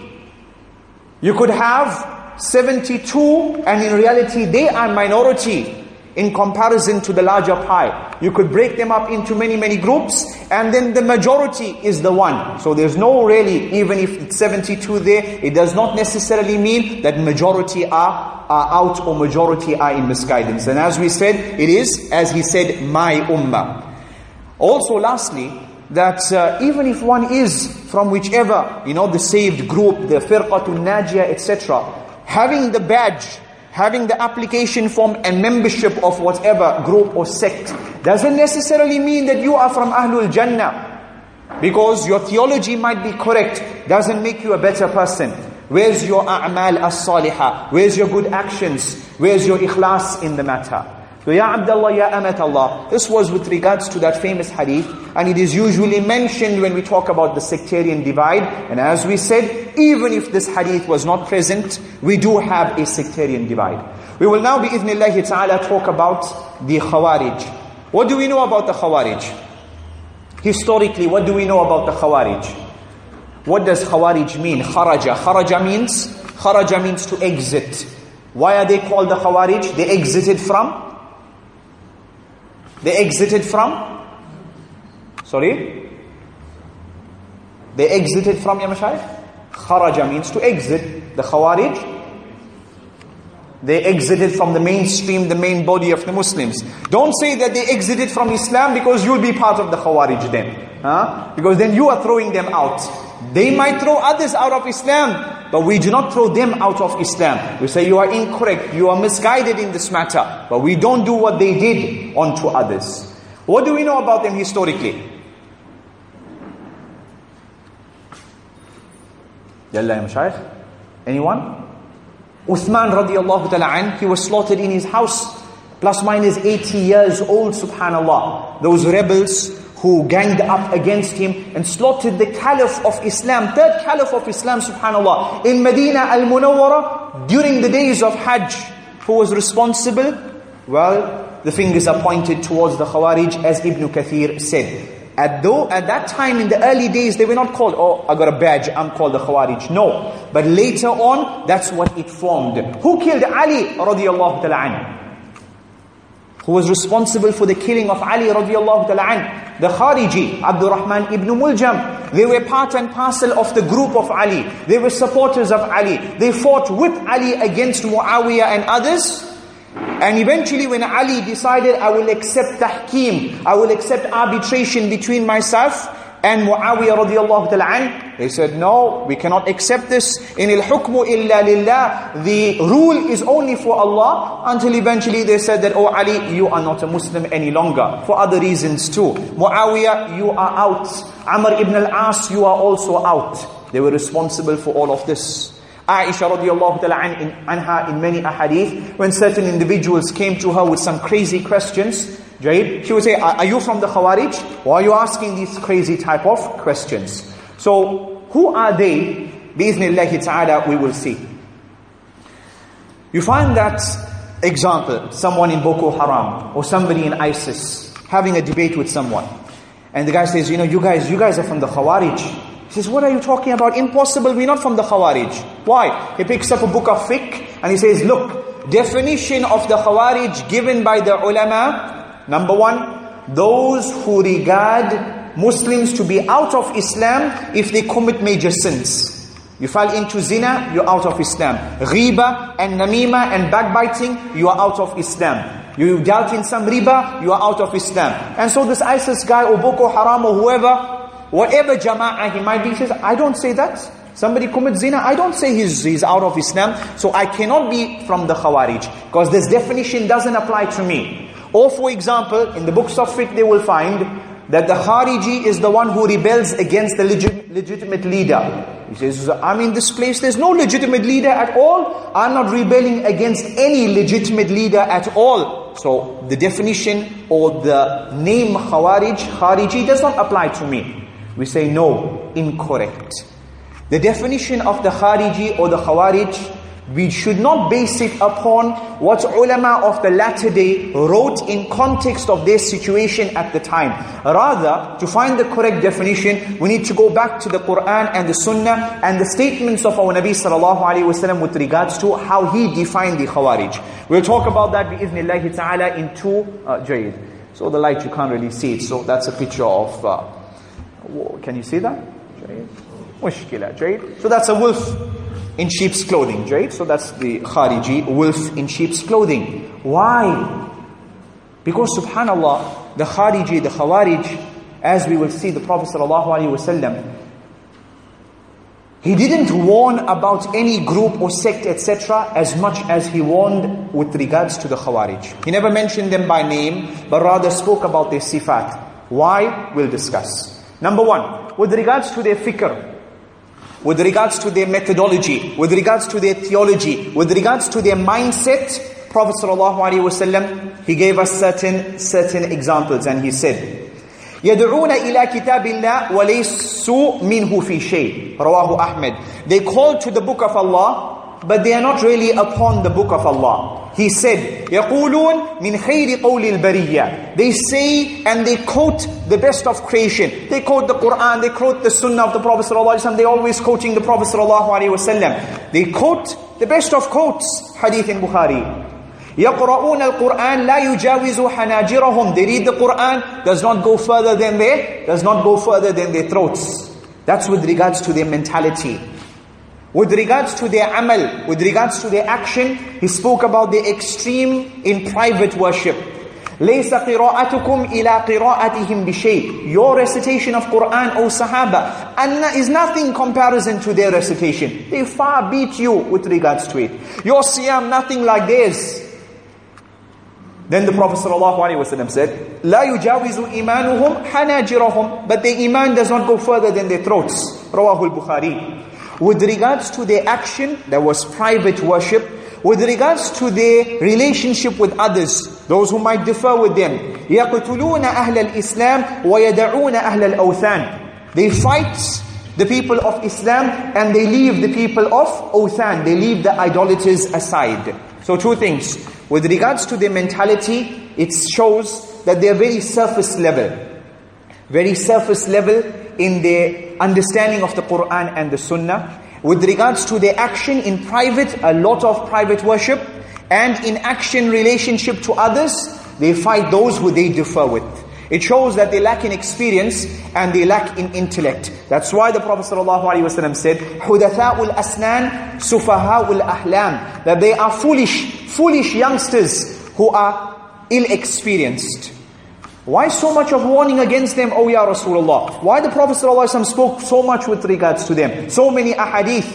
You could have seventy-two and in reality they are minority in comparison to the larger pie. You could break them up into many, many groups, and then the majority is the one. So there's no really, even if it's seventy-two there, it does not necessarily mean that majority are, are out or majority are in misguidance. And as we said, it is, as he said, my ummah. Also lastly, that uh, even if one is from whichever, you know, the saved group, the firqatul najiyah, et cetera, having the badge, having the application form and membership of whatever group or sect, doesn't necessarily mean that you are from Ahlul Jannah. Because your theology might be correct, doesn't make you a better person. Where's your a'mal as-salihah? Where's your good actions? Where's your ikhlas in the matter? So, Ya Abdullah, Ya Amat Allah, this was with regards to that famous hadith, and it is usually mentioned when we talk about the sectarian divide. And as we said, even if this hadith was not present, we do have a sectarian divide. We will now, bi'idhnillahi ta'ala, talk about the Khawarij. What do we know about the Khawarij? Historically, what do we know about the Khawarij? What does Khawarij mean? Kharaja. Kharaja means, Kharaja means to exit. Why are they called the Khawarij? They exited from? They exited from? Sorry? They exited from, Ya Mashayikh? Kharaja means to exit. The Khawarij, they exited from the mainstream, the main body of the Muslims. Don't say that they exited from Islam, because you'll be part of the Khawarij then. Huh? Because then you are throwing them out. They might throw others out of Islam, but we do not throw them out of Islam. We say, you are incorrect, you are misguided in this matter. But we don't do what they did onto others. What do we know about them historically? Yalla ya Mashaykh? Anyone? Uthman radiallahu ta'ala an, he was slaughtered in his house. Plus minus eighty years old, subhanallah. Those rebels who ganged up against him and slaughtered the Caliph of Islam, third Caliph of Islam, subhanallah, in Medina al-Munawwara during the days of Hajj. Who was responsible? Well, the fingers are pointed towards the Khawarij, as Ibn Kathir said. At, though, at that time, in the early days, they were not called, oh, I got a badge, I'm called the Khawarij. No. But later on, that's what it formed. Who killed Ali radiallahu ta'ala anhu? Who was responsible for the killing of Ali radiallahu ta'ala anhu? The Khariji, Abdurrahman ibn Muljam. They were part and parcel of the group of Ali. They were supporters of Ali. They fought with Ali against Muawiyah and others. And eventually when Ali decided, I will accept tahkeem, I will accept arbitration between myself and Muawiyah radiallahu ta'ala anhu, they said, no, we cannot accept this. In al-hukmu illa lillah. The rule is only for Allah. Until eventually they said that, oh Ali, you are not a Muslim any longer. For other reasons too. Muawiyah, you are out. Amr ibn al-As, you are also out. They were responsible for all of this. Aisha radiallahu ta'ala anha, in many ahadith, when certain individuals came to her with some crazy questions, Jayid, she would say, are you from the Khawarij? Why are you asking these crazy type of questions? So, who are they? Bi'iznillahi ta'ala, we will see. You find that example, someone in Boko Haram, or somebody in ISIS, having a debate with someone. And the guy says, you know, you guys, you guys are from the Khawarij. He says, what are you talking about? Impossible, we're not from the Khawarij. Why? He picks up a book of fiqh and he says, look, definition of the Khawarij given by the ulama, number one, those who regard Muslims to be out of Islam if they commit major sins. You fall into zina, you're out of Islam. Ghiba and namima and backbiting, you are out of Islam. You dealt in some riba, you are out of Islam. And so this ISIS guy or Boko Haram or whoever, whatever jama'ah he might be, says, I don't say that. Somebody commits zina, I don't say he's, he's out of Islam. So I cannot be from the Khawarij. Because this definition doesn't apply to me. Or for example, in the books of fiqh they will find that the Khariji is the one who rebels against the legit, legitimate leader. He says, I'm in this place, there's no legitimate leader at all. I'm not rebelling against any legitimate leader at all. So the definition or the name Khawarij, Khariji does not apply to me. We say, no, incorrect. The definition of the Khariji or the Khawarij, we should not base it upon what ulama of the latter day wrote in context of their situation at the time. Rather, to find the correct definition, we need to go back to the Quran and the Sunnah and the statements of our Nabi sallallahu alaihi wasallam with regards to how he defined the Khawarij. We'll talk about that bi'iznillahi ta'ala in two uh, Jayid. So the light, you can't really see it. So that's a picture of, uh, can you see that? Jayid? Mushkila, Jayid. So that's a wolf in sheep's clothing, right? So that's the Khariji, wolf in sheep's clothing. Why? Because subhanallah, the Khariji, the Khawarij, as we will see, the Prophet ﷺ, he didn't warn about any group or sect, et cetera, as much as he warned with regards to the Khawarij. He never mentioned them by name, but rather spoke about their sifat. Why? We'll discuss. Number one, with regards to their fikr, with regards to their methodology, with regards to their theology, with regards to their mindset, Prophet ﷺ, he gave us certain certain examples, and he said, يَدْعُونَ إِلَى كِتَابِ اللَّهِ وَلَيْسُوا مِنْهُ فِي شَيْءٍ Rawahu Ahmed. They call to the book of Allah, but they are not really upon the book of Allah. He said, يَقُولُونَ مِنْ خَيْرِ قَوْلِ الْبَرِيَّةِ They say and they quote the best of creation. They quote the Quran, they quote the Sunnah of the Prophet ﷺ. They're always quoting the Prophet ﷺ. They quote the best of quotes. Hadith in Bukhari. يَقْرَؤُونَ الْقُرْآنَ لَا يُجَاوِزُ حَنَاجِرَهُم They read the Quran, does not go further than their, does not go further than their throats. That's with regards to their mentality. With regards to their amal, with regards to their action, he spoke about the extreme in private worship. لَيْسَ قِرَاءَتُكُمْ إِلَىٰ قِرَاءَتِهِمْ بِشَيْءٍ. Your recitation of Qur'an, O Sahaba, and is nothing in comparison to their recitation. They far beat you with regards to it. Your Siyam, nothing like theirs. Then the Prophet ﷺ said, لَا يُجَاوِزُ إِيمَانُهُمْ حَنَاجِرَهُمْ. But their iman does not go further than their throats. Rawahul Bukhari. With regards to their action, there was private worship. With regards to their relationship with others, those who might differ with them, يَقْتُلُونَ أَهْلَ الْإِسْلَامِ وَيَدَعُونَ أَهْلَ الْأَوْثَانِ. They fight the people of Islam and they leave the people of Awthan. They leave the idolaters aside. So two things. With regards to their mentality, it shows that they are very surface level. Very surface level in their understanding of the Qur'an and the Sunnah. With regards to their action in private, a lot of private worship. And in action relationship to others, they fight those who they differ with. It shows that they lack in experience and they lack in intellect. That's why the Prophet ﷺ said, حُدَثَاءُ الْأَسْنَانِ سُفَهَاءُ الْأَحْلَامِ. That they are foolish, foolish youngsters who are ill-experienced. Why so much of warning against them, O Ya Rasulullah? Why the Prophet ﷺ spoke so much with regards to them? So many ahadith.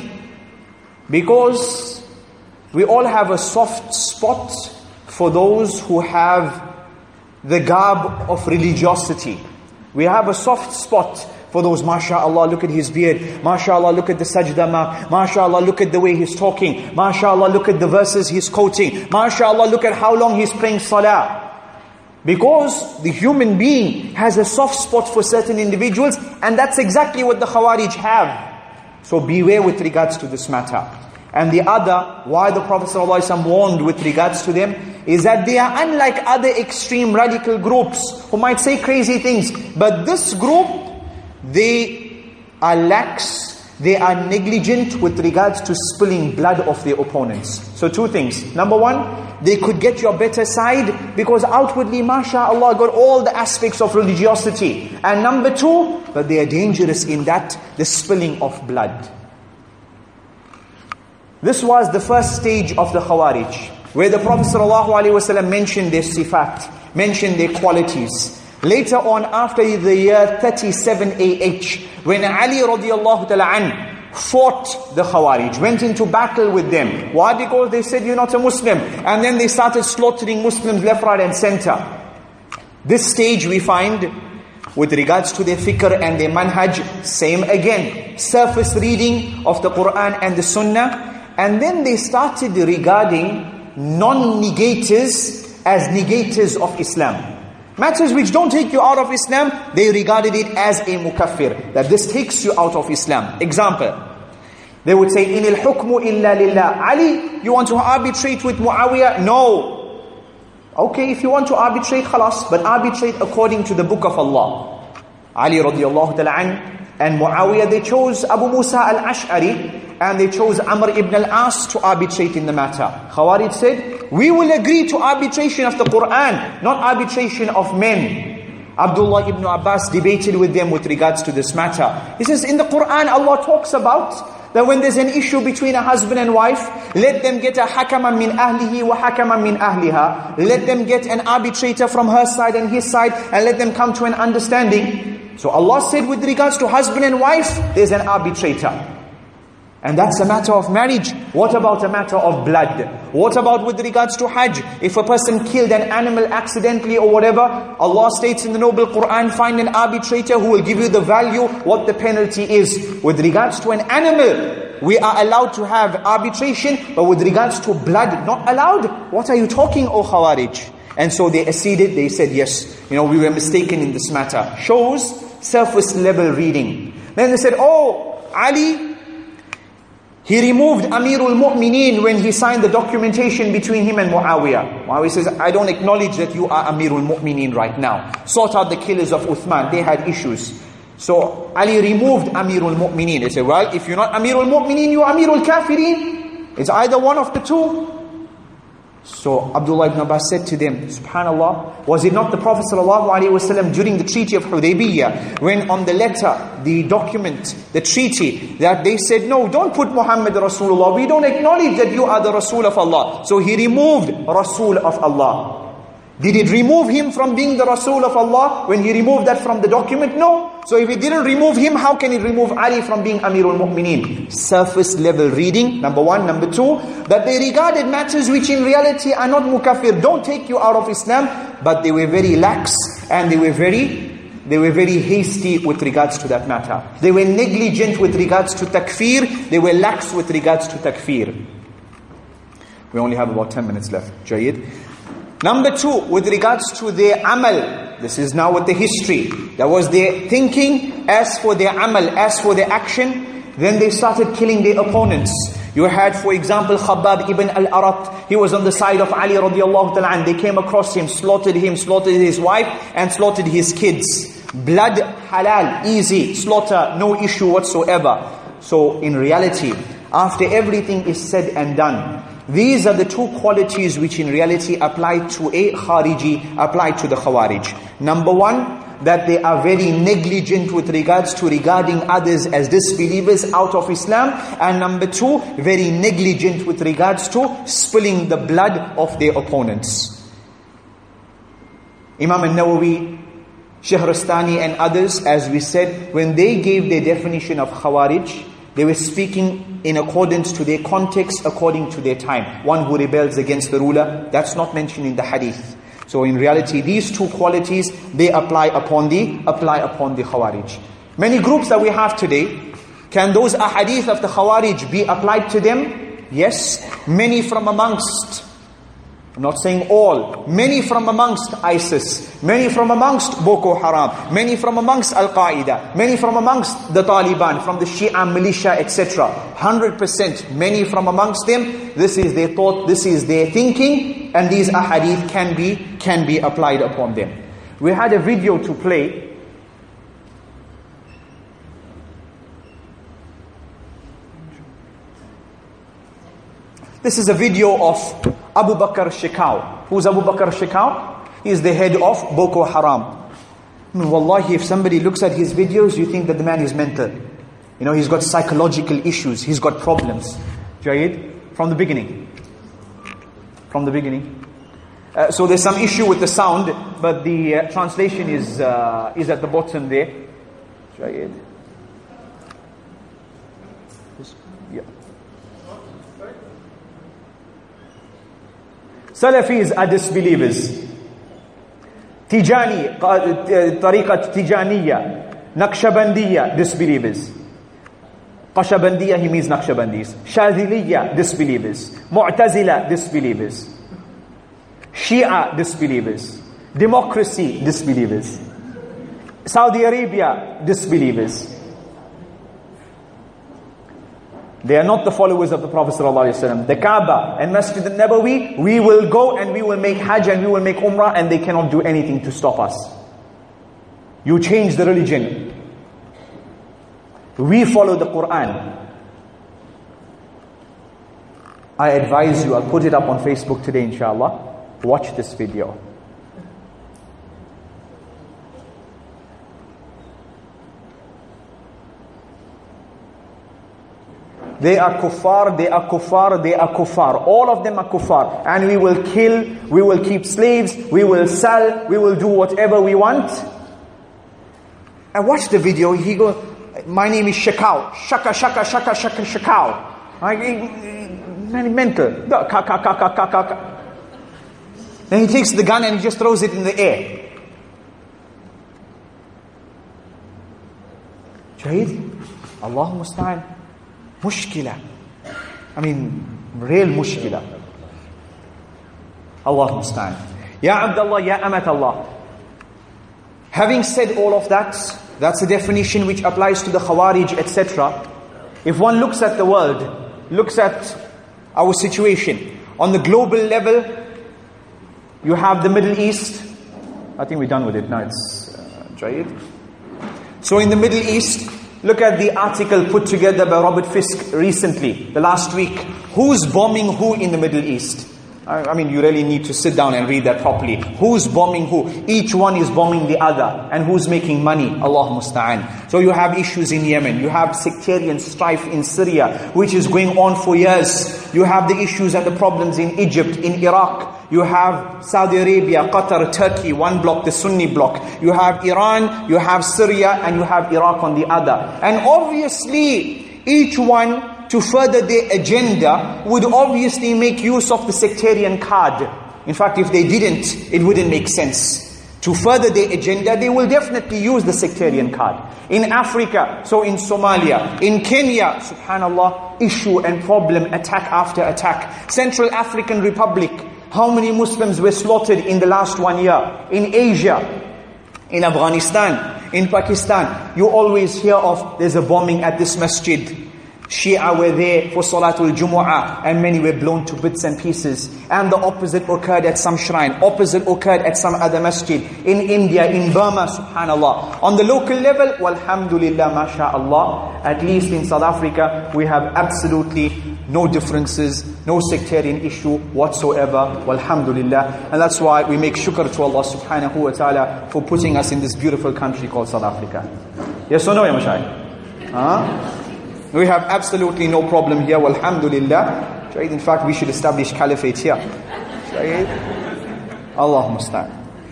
Because we all have a soft spot for those who have the garb of religiosity. We have a soft spot for those, MashaAllah, look at his beard. MashaAllah, look at the sajda mark. MashaAllah, look at the way he's talking. MashaAllah, look at the verses he's quoting. MashaAllah, look at how long he's praying salah. Because the human being has a soft spot for certain individuals, and that's exactly what the Khawarij have. So beware with regards to this matter. And the other, why the Prophet ﷺ warned with regards to them, is that they are unlike other extreme radical groups who might say crazy things. But this group, they are lax, they are negligent with regards to spilling blood of their opponents. So two things. Number one, they could get your better side because outwardly, mashallah, got all the aspects of religiosity. And number two, but they are dangerous in that, the spilling of blood. This was the first stage of the Khawarij, where the Prophet ﷺ mentioned their sifat, mentioned their qualities. Later on, after the year thirty-seven A H, when Ali radiallahu ta'ala an fought the Khawarij, went into battle with them. Why? Because they said, you're not a Muslim. And then they started slaughtering Muslims left, right and center. This stage we find, with regards to their fikr and their manhaj, same again. Surface reading of the Qur'an and the Sunnah. And then they started regarding non-negators as negators of Islam. Matters which don't take you out of Islam, they regarded it as a mukaffir, that this takes you out of Islam. Example, they would say, إِنِ الْحُكْمُ إِلَّا لِلَّهِ. Ali, you want to arbitrate with Muawiyah? No. Okay, if you want to arbitrate, khalas, but arbitrate according to the book of Allah. Ali radiallahu ta'ala an and Muawiyah, they chose Abu Musa al-Ash'ari and they chose Amr ibn al-As to arbitrate in the matter. Khawarij said, we will agree to arbitration of the Qur'an, not arbitration of men. Abdullah ibn Abbas debated with them with regards to this matter. He says, in the Qur'an, Allah talks about that when there's an issue between a husband and wife, let them get a hakaman min ahlihi wa hakaman min ahliha. Let them get an arbitrator from her side and his side, and let them come to an understanding. So Allah said with regards to husband and wife, there's an arbitrator. And that's a matter of marriage. What about a matter of blood? What about with regards to Hajj? If a person killed an animal accidentally or whatever, Allah states in the Noble Qur'an, find an arbitrator who will give you the value, what the penalty is. With regards to an animal, we are allowed to have arbitration, but with regards to blood, not allowed. What are you talking, O Khawarij? And so they acceded, they said, yes, you know, we were mistaken in this matter. Shows surface level reading. Then they said, oh, Ali, he removed Amirul Mu'mineen when he signed the documentation between him and Muawiyah. Muawiyah says, I don't acknowledge that you are Amirul Mu'mineen right now. Sort out the killers of Uthman, they had issues. So Ali removed Amirul Mu'mineen. They said, well, if you're not Amirul Mu'mineen, you're Amirul Kafirin. It's either one of the two. So Abdullah ibn Abbas said to them, subhanallah, was it not the Prophet ﷺ during the treaty of Hudaybiyah, when on the letter, the document, the treaty, that they said, no, don't put Muhammad Rasulullah, we don't acknowledge that you are the Rasul of Allah. So he removed Rasul of Allah. Did it remove him from being the Rasul of Allah when he removed that from the document? No. So if it didn't remove him, how can it remove Ali from being Amirul Mu'mineen? Surface level reading, number one. Number two, that they regarded matters which in reality are not mukaffir, don't take you out of Islam, but they were very lax and they were very They were very hasty with regards to that matter. They were negligent with regards to takfir. They were lax with regards to takfir. We only have about ten minutes left. Jayyid. Number two, with regards to their amal. This is now with the history. That was their thinking. As for their amal, as for their action, then they started killing their opponents. You had, for example, Khabbab ibn al-Arat. He was on the side of Ali radiallahu ta'ala, and they came across him, slaughtered him, slaughtered his wife, and slaughtered his kids. Blood, halal, easy. Slaughter, no issue whatsoever. So, in reality, after everything is said and done, these are the two qualities which in reality apply to a Khariji, apply to the Khawarij. Number one, that they are very negligent with regards to regarding others as disbelievers out of Islam. And number two, very negligent with regards to spilling the blood of their opponents. Imam al-Nawawi, Shahrastani and others, as we said, when they gave their definition of Khawarij, they were speaking in accordance to their context, according to their time. One who rebels against the ruler, that's not mentioned in the hadith. So in reality, these two qualities, they apply upon the apply upon the Khawarij. Many groups that we have today, can those ahadith of the Khawarij be applied to them? Yes. Many from amongst, I'm not saying all, many from amongst ISIS, many from amongst Boko Haram, many from amongst Al-Qaeda, many from amongst the Taliban, from the Shia militia, et cetera. one hundred percent, many from amongst them, this is their thought, this is their thinking, and these ahadith can be, can be applied upon them. We had a video to play. This is a video of Abu Bakr Shekau. Who's Abu Bakr Shekau? He is the head of Boko Haram. I mean, wallahi, if somebody looks at his videos, you think that the man is mental. You know, he's got psychological issues. He's got problems. Jayyid? From the beginning. From the beginning. Uh, so there's some issue with the sound, but the uh, translation is uh, is at the bottom there. Jayyid. Yeah. Salafis are disbelievers. Tijani, Tariqat Tijaniya, Naqshbandiya, disbelievers. Qashabandiya, he means Naqshbandis. Shadiliya, disbelievers. Mu'tazila, disbelievers. Shia, disbelievers. Democracy, disbelievers. Saudi Arabia, disbelievers. They are not the followers of the Prophet ﷺ. The Kaaba and Masjid al-Nabawi, we will go and we will make Hajj and we will make Umrah, and they cannot do anything to stop us. You change the religion. We follow the Quran. I advise you, I'll put it up on Facebook today inshallah. Watch this video. They are kuffar, they are kuffar, they are kuffar. All of them are kuffar. And we will kill, we will keep slaves, we will sell, we will do whatever we want. I watched the video, he goes, my name is Shekau. Shaka, shaka, shaka, shaka, Shekau. I, man, mental. Ka, ka, ka, ka, ka, ka. Then he takes the gun and he just throws it in the air. Jayyid? Allahu musta'an. Mushkila. I mean, real mushkila. Allah musta'an. Ya Abdullah, Ya Amat Allah. Having said all of that, that's a definition which applies to the Khawarij, et cetera. If one looks at the world, looks at our situation, on the global level, you have the Middle East. I think we're done with it now. It's uh, Jayyid. So in the Middle East, look at the article put together by Robert Fisk recently, the last week. Who's bombing who in the Middle East? I, I mean, you really need to sit down and read that properly. Who's bombing who? Each one is bombing the other. And who's making money? Allah musta'an. So you have issues in Yemen. You have sectarian strife in Syria, which is going on for years. You have the issues and the problems in Egypt, in Iraq. You have Saudi Arabia, Qatar, Turkey, one block, the Sunni block. You have Iran, you have Syria, and you have Iraq on the other. And obviously, each one, to further their agenda, would obviously make use of the sectarian card. In fact, if they didn't, it wouldn't make sense. To further their agenda, they will definitely use the sectarian card. In Africa, so in Somalia, in Kenya, subhanallah, issue and problem, attack after attack. Central African Republic, how many Muslims were slaughtered in the last one year? In Asia, in Afghanistan, in Pakistan, you always hear of there's a bombing at this masjid. Shia were there for Salatul Jumu'ah and many were blown to bits and pieces. And the opposite occurred at some shrine. Opposite occurred at some other masjid. In India, in Burma, subhanallah. On the local level, walhamdulillah, masha'Allah. At least in South Africa, we have absolutely no differences, no sectarian issue whatsoever, walhamdulillah. And that's why we make shukr to Allah subhanahu wa ta'ala for putting us in this beautiful country called South Africa. Yes or no, ya mashayikh? Huh? We have absolutely no problem here, walhamdulillah. In fact, we should establish caliphate here. Allah musta'an.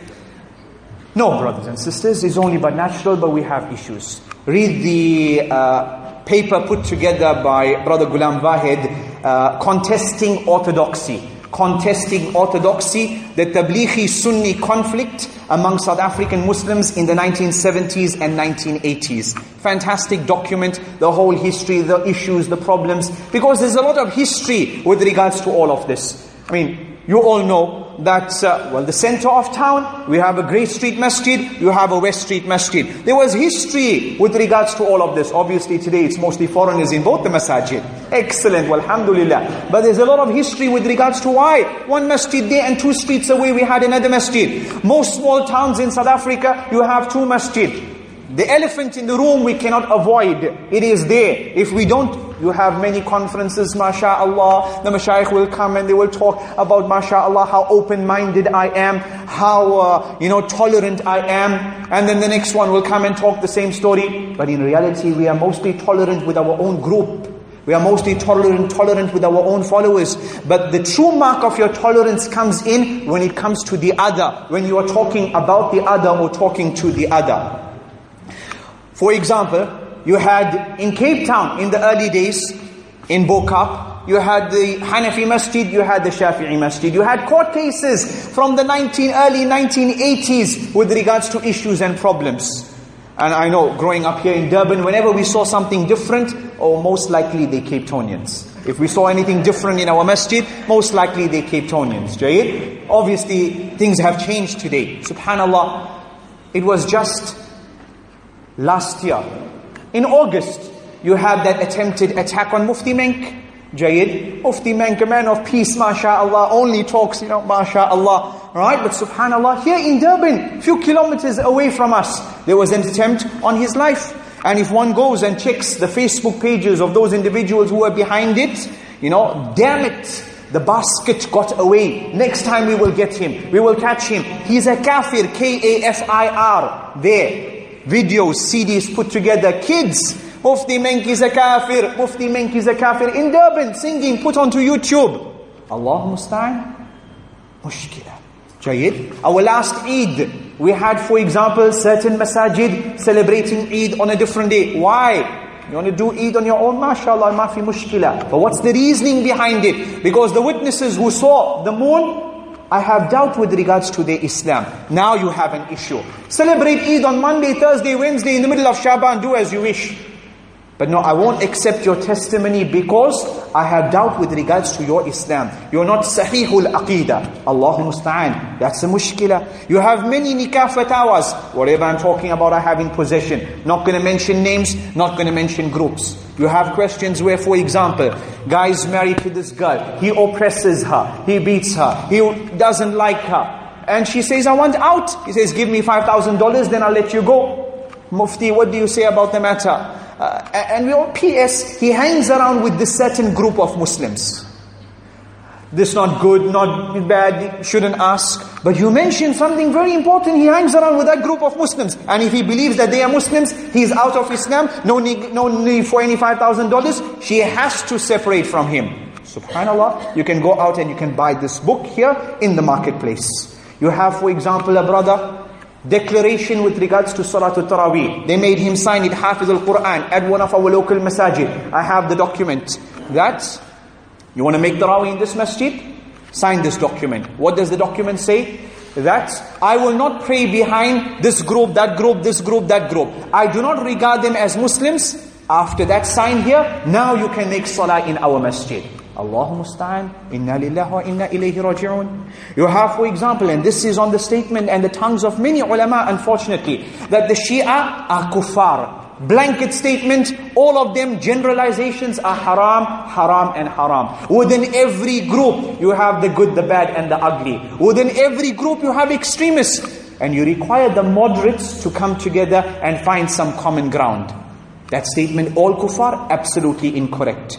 No, brothers and sisters, it's only but natural, but we have issues. Read the uh, paper put together by Brother Ghulam Wahid, uh, contesting orthodoxy. Contesting orthodoxy, the Tablighi Sunni conflict among South African Muslims in the nineteen seventies and nineteen eighties. Fantastic document, the whole history, the issues, the problems, because there's a lot of history with regards to all of this. I mean, you all know that, uh, well, the center of town, we have a Grey Street Masjid, you have a West Street Masjid. There was history with regards to all of this. Obviously today it's mostly foreigners in both the masajid. Excellent, walhamdulillah. But there's a lot of history with regards to why. One masjid there and two streets away we had another masjid. Most small towns in South Africa, you have two masjid. The elephant in the room we cannot avoid. It is there. If we don't, you have many conferences, mashallah. The mashayikh will come and they will talk about, mashallah, how open-minded I am, how, uh, you know, tolerant I am. And then the next one will come and talk the same story. But in reality, we are mostly tolerant with our own group. We are mostly tolerant, tolerant with our own followers. But the true mark of your tolerance comes in when it comes to the other. When you are talking about the other or talking to the other. For example, you had in Cape Town in the early days, in Bo-Kaap, you had the Hanafi Masjid, you had the Shafi'i Masjid. You had court cases from the nineteen, early nineteen eighties with regards to issues and problems. And I know, growing up here in Durban, whenever we saw something different, or most likely they Cape Townians. If we saw anything different in our masjid, most likely they Cape Townians. Jayid? Obviously, things have changed today. Subhanallah, it was just last year, in August, you had that attempted attack on Mufti Menk. Jayid, Mufti Menk, a man of peace, mashallah, only talks, you know, mashallah, right? But subhanallah, here in Durban, a few kilometers away from us, there was an attempt on his life. And if one goes and checks the Facebook pages of those individuals who were behind it, you know, damn it, the basket got away. Next time we will get him, we will catch him. He's a kafir, K A F I R, there. Videos, C Ds put together, kids, Mufti Menk is a kafir, Mufti Menk is a kafir, in Durban, singing, put onto YouTube. Allah musta'an, mushkila. Jayid. Our last Eid, we had, for example, certain masajid celebrating Eid on a different day. Why? You want to do Eid on your own? MashaAllah, mafi mushkila. But what's the reasoning behind it? Because the witnesses who saw the moon, I have doubt with regards to their Islam. Now you have an issue. Celebrate Eid on Monday, Thursday, Wednesday, in the middle of Shaban, do as you wish. But no, I won't accept your testimony because I have doubt with regards to your Islam. You're not Sahihul Aqidah. Allahu Musta'an. That's a mushkila. You have many nikah fatawas. Whatever I'm talking about, I have in possession. Not going to mention names, not going to mention groups. You have questions where, for example, guy is married to this girl. He oppresses her. He beats her. He doesn't like her. And she says, I want out. He says, give me five thousand dollars, then I'll let you go. Mufti, what do you say about the matter? Uh, and we all, P S, he hangs around with this certain group of Muslims. this not good, not bad, shouldn't ask. But you mention something very important. He hangs around with that group of Muslims. And if he believes that they are Muslims, he's out of Islam. No need, no need for any five thousand dollars. She has to separate from him. Subhanallah, you can go out and you can buy this book here in the marketplace. You have, for example, a brother, declaration with regards to Salatul Taraweeh. They made him sign it, Hafiz al-Quran, at one of our local masajid. I have the document. That, you want to make Taraweeh in this masjid? Sign this document. What does the document say? That I will not pray behind this group, that group, this group, that group. I do not regard them as Muslims. After that sign here, now you can make salah in our masjid. Allahu musta'an, inna lillahi wa inna ilayhi raji'un. You have, for example, and this is on the statement and the tongues of many ulama, unfortunately, that the Shia are kuffar. Blanket statement, all of them generalizations are haram, haram and haram. Within every group, you have the good, the bad and the ugly. Within every group, you have extremists. And you require the moderates to come together and find some common ground. That statement, all kuffar, absolutely incorrect.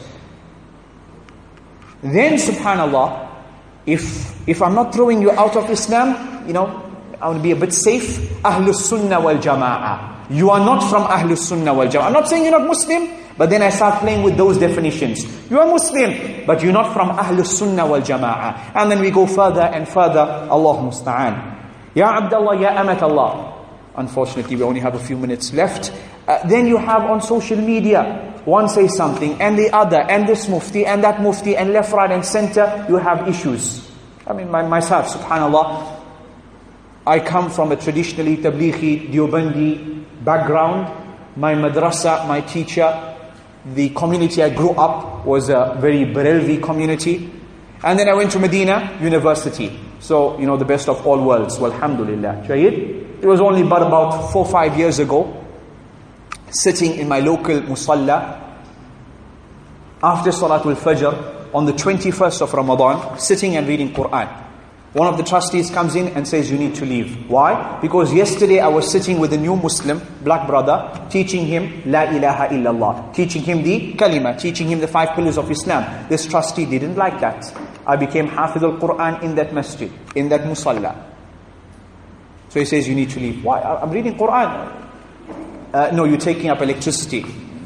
Then, subhanallah, if if I'm not throwing you out of Islam, you know, I want to be a bit safe. Ahlus Sunnah wal Jama'ah. You are not from Ahlus Sunnah wal Jama'ah. I'm not saying you're not Muslim, but then I start playing with those definitions. You are Muslim, but you're not from Ahlus Sunnah wal Jama'ah. And then we go further and further. Allah musta'an. Ya Abdullah, Ya Amat Allah. Unfortunately, we only have a few minutes left. Uh, then you have on social media, one says something, and the other, and this mufti, and that mufti, and left, right, and center, you have issues. I mean, my, myself, subhanallah, I come from a traditionally Tablighi, Deobandi background. My madrasa, my teacher, the community I grew up was a very Barelvi community. And then I went to Medina University. So, you know, the best of all worlds. Walhamdulillah. Shayyid. It was only but about four, five years ago, sitting in my local musalla, after Salatul Fajr, on the twenty-first of Ramadan, sitting and reading Quran. One of the trustees comes in and says, you need to leave. Why? Because yesterday I was sitting with a new Muslim, black brother, teaching him La ilaha illallah, teaching him the kalima, teaching him the five pillars of Islam. This trustee didn't like that. I became Hafiz al-Quran in that masjid, in that musalla. So he says, you need to leave. Why? I'm reading Quran. Uh, no, you're taking up electricity.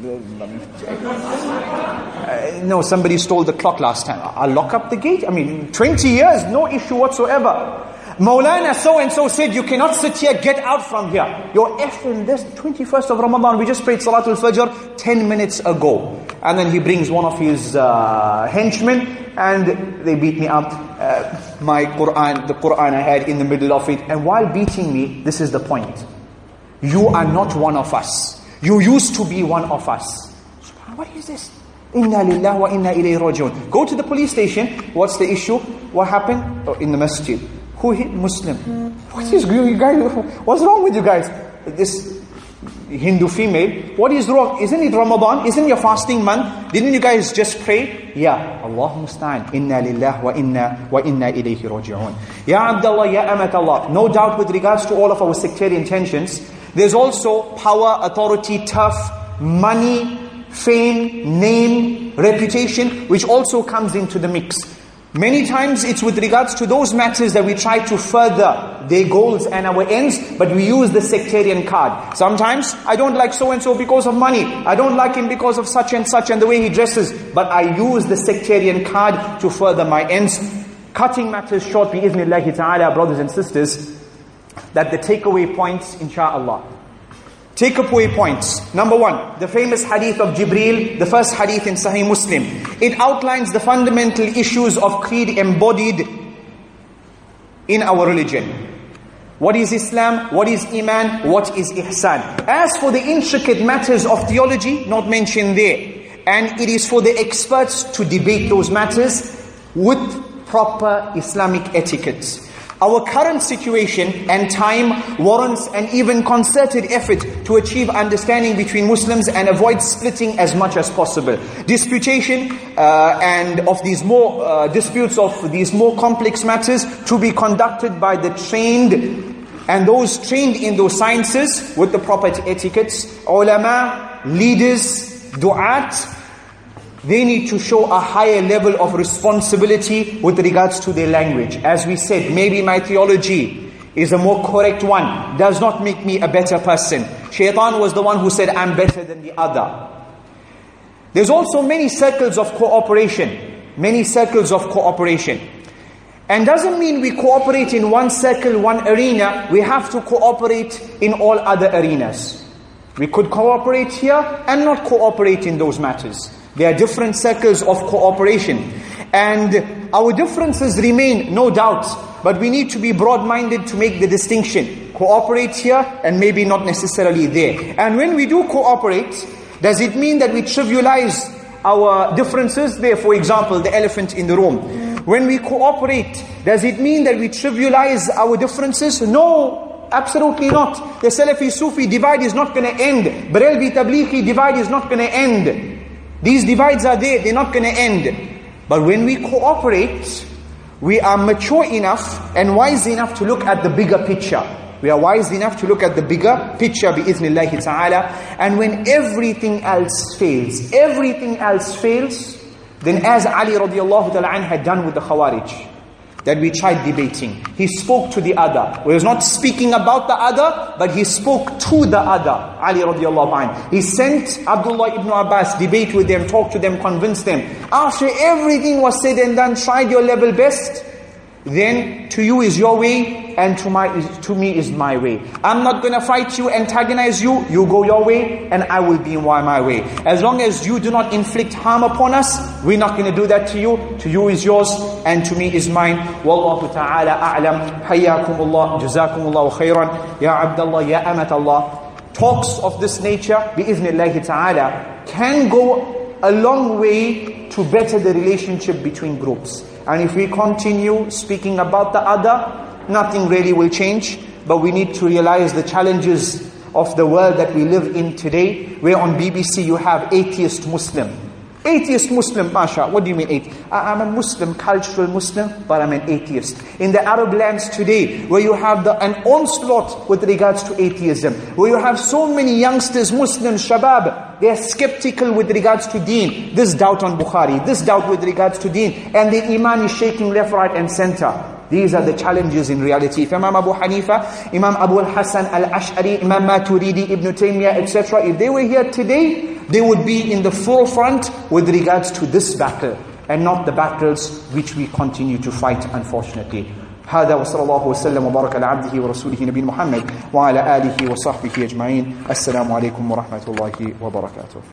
Uh, no, somebody stole the clock last time. I'll lock up the gate. I mean, twenty years, no issue whatsoever. Maulana so-and-so said, you cannot sit here, get out from here. You're effing this twenty-first of Ramadan. We just prayed Salatul Fajr ten minutes ago. And then he brings one of his uh, henchmen and they beat me up. Uh, my Quran, the Quran I had in the middle of it. And while beating me, this is the point. You are not one of us. You used to be one of us. What is this? Inna lillahi wa inna ilayhi raji'un. Go to the police station. What's the issue? What happened? Oh, in the masjid. Who hit Muslim? What is you guys? What's wrong with you guys? This Hindu female. What is wrong? Isn't it Ramadan? Isn't your fasting month? Didn't you guys just pray? Yeah. Allah musta'an. Inna lillahi wa inna wa inna ilayhi raji'un. Ya Abdullah, Ya Amat Allah. No doubt with regards to all of our sectarian tensions, there's also power, authority, turf, money, fame, name, reputation, which also comes into the mix. Many times it's with regards to those matters that we try to further their goals and our ends, but we use the sectarian card. Sometimes, I don't like so-and-so because of money. I don't like him because of such and such and the way he dresses. But I use the sectarian card to further my ends. Cutting matters short, bi-idhnillahi ta'ala, brothers and sisters, that the takeaway points, insha'Allah. Takeaway points. Number one, the famous hadith of Jibreel, the first hadith in Sahih Muslim. It outlines the fundamental issues of creed embodied in our religion. What is Islam? What is Iman? What is Ihsan? As for the intricate matters of theology, not mentioned there. And it is for the experts to debate those matters with proper Islamic etiquette. Our current situation and time warrants an even concerted effort to achieve understanding between Muslims and avoid splitting as much as possible. Disputation uh, and of these more uh, disputes of these more complex matters to be conducted by the trained and those trained in those sciences with the proper etiquettes, ulama, leaders, du'at, They need to show a higher level of responsibility with regards to their language. As we said, maybe my theology is a more correct one, does not make me a better person. Shaitan was the one who said, I'm better than the other. There's also many circles of cooperation. Many circles of cooperation. And doesn't mean we cooperate in one circle, one arena. We have to cooperate in all other arenas. We could cooperate here and not cooperate in those matters. There are different circles of cooperation. And our differences remain, no doubt. But we need to be broad-minded to make the distinction. Cooperate here and maybe not necessarily there. And when we do cooperate, does it mean that we trivialize our differences? There, for example, the elephant in the room. When we cooperate, does it mean that we trivialize our differences? No, absolutely not. The Salafi-Sufi divide is not going to end. Barelvi-Tablighi divide is not going to end. These divides are there, they're not going to end. But when we cooperate, we are mature enough and wise enough to look at the bigger picture. We are wise enough to look at the bigger picture, bi-idhnillahi ta'ala. And when everything else fails, everything else fails, then as Ali radiallahu ta'ala anh had done with the Khawarij, that we tried debating. He spoke to the other. He was not speaking about the other, but he spoke to the other, Ali radiallahu anh. He sent Abdullah ibn Abbas, debate with them, talk to them, convince them. After everything was said and done, tried your level best, then to you is your way, and to my to me is my way. I'm not going to fight you, antagonize you. You go your way, and I will be in my way. As long as you do not inflict harm upon us, we're not going to do that to you. To you is yours, and to me is mine. Wallahu ta'ala a'lam. Hayyakumullah, jazakumullahu khairan. Ya Abdullah, ya Amatallah. Talks of this nature, bi-idhnillahi ta'ala, can go a long way to better the relationship between groups. And if we continue speaking about the other, nothing really will change. But we need to realize the challenges of the world that we live in today, where on B B C you have atheist Muslim. Atheist Muslim, masha, what do you mean atheist? I'm a Muslim, cultural Muslim, but I'm an atheist. In the Arab lands today, where you have the, an onslaught with regards to atheism, where you have so many youngsters, Muslims, shabab, they are skeptical with regards to deen. This doubt on Bukhari, this doubt with regards to deen, and the iman is shaking left, right and center. These are the challenges in reality. If Imam Abu Hanifa, Imam Abu al-Hasan al-Ash'ari, Imam Maturidi, Ibn Taymiyyah, et cetera, if they were here today, they would be in the forefront with regards to this battle, and not the battles which we continue to fight, unfortunately. هذا وصلى الله وسلم وبارك على عبده ورسوله نبي محمد وعلى آله وصحبه أجمعين. السلام عليكم ورحمة الله وبركاته.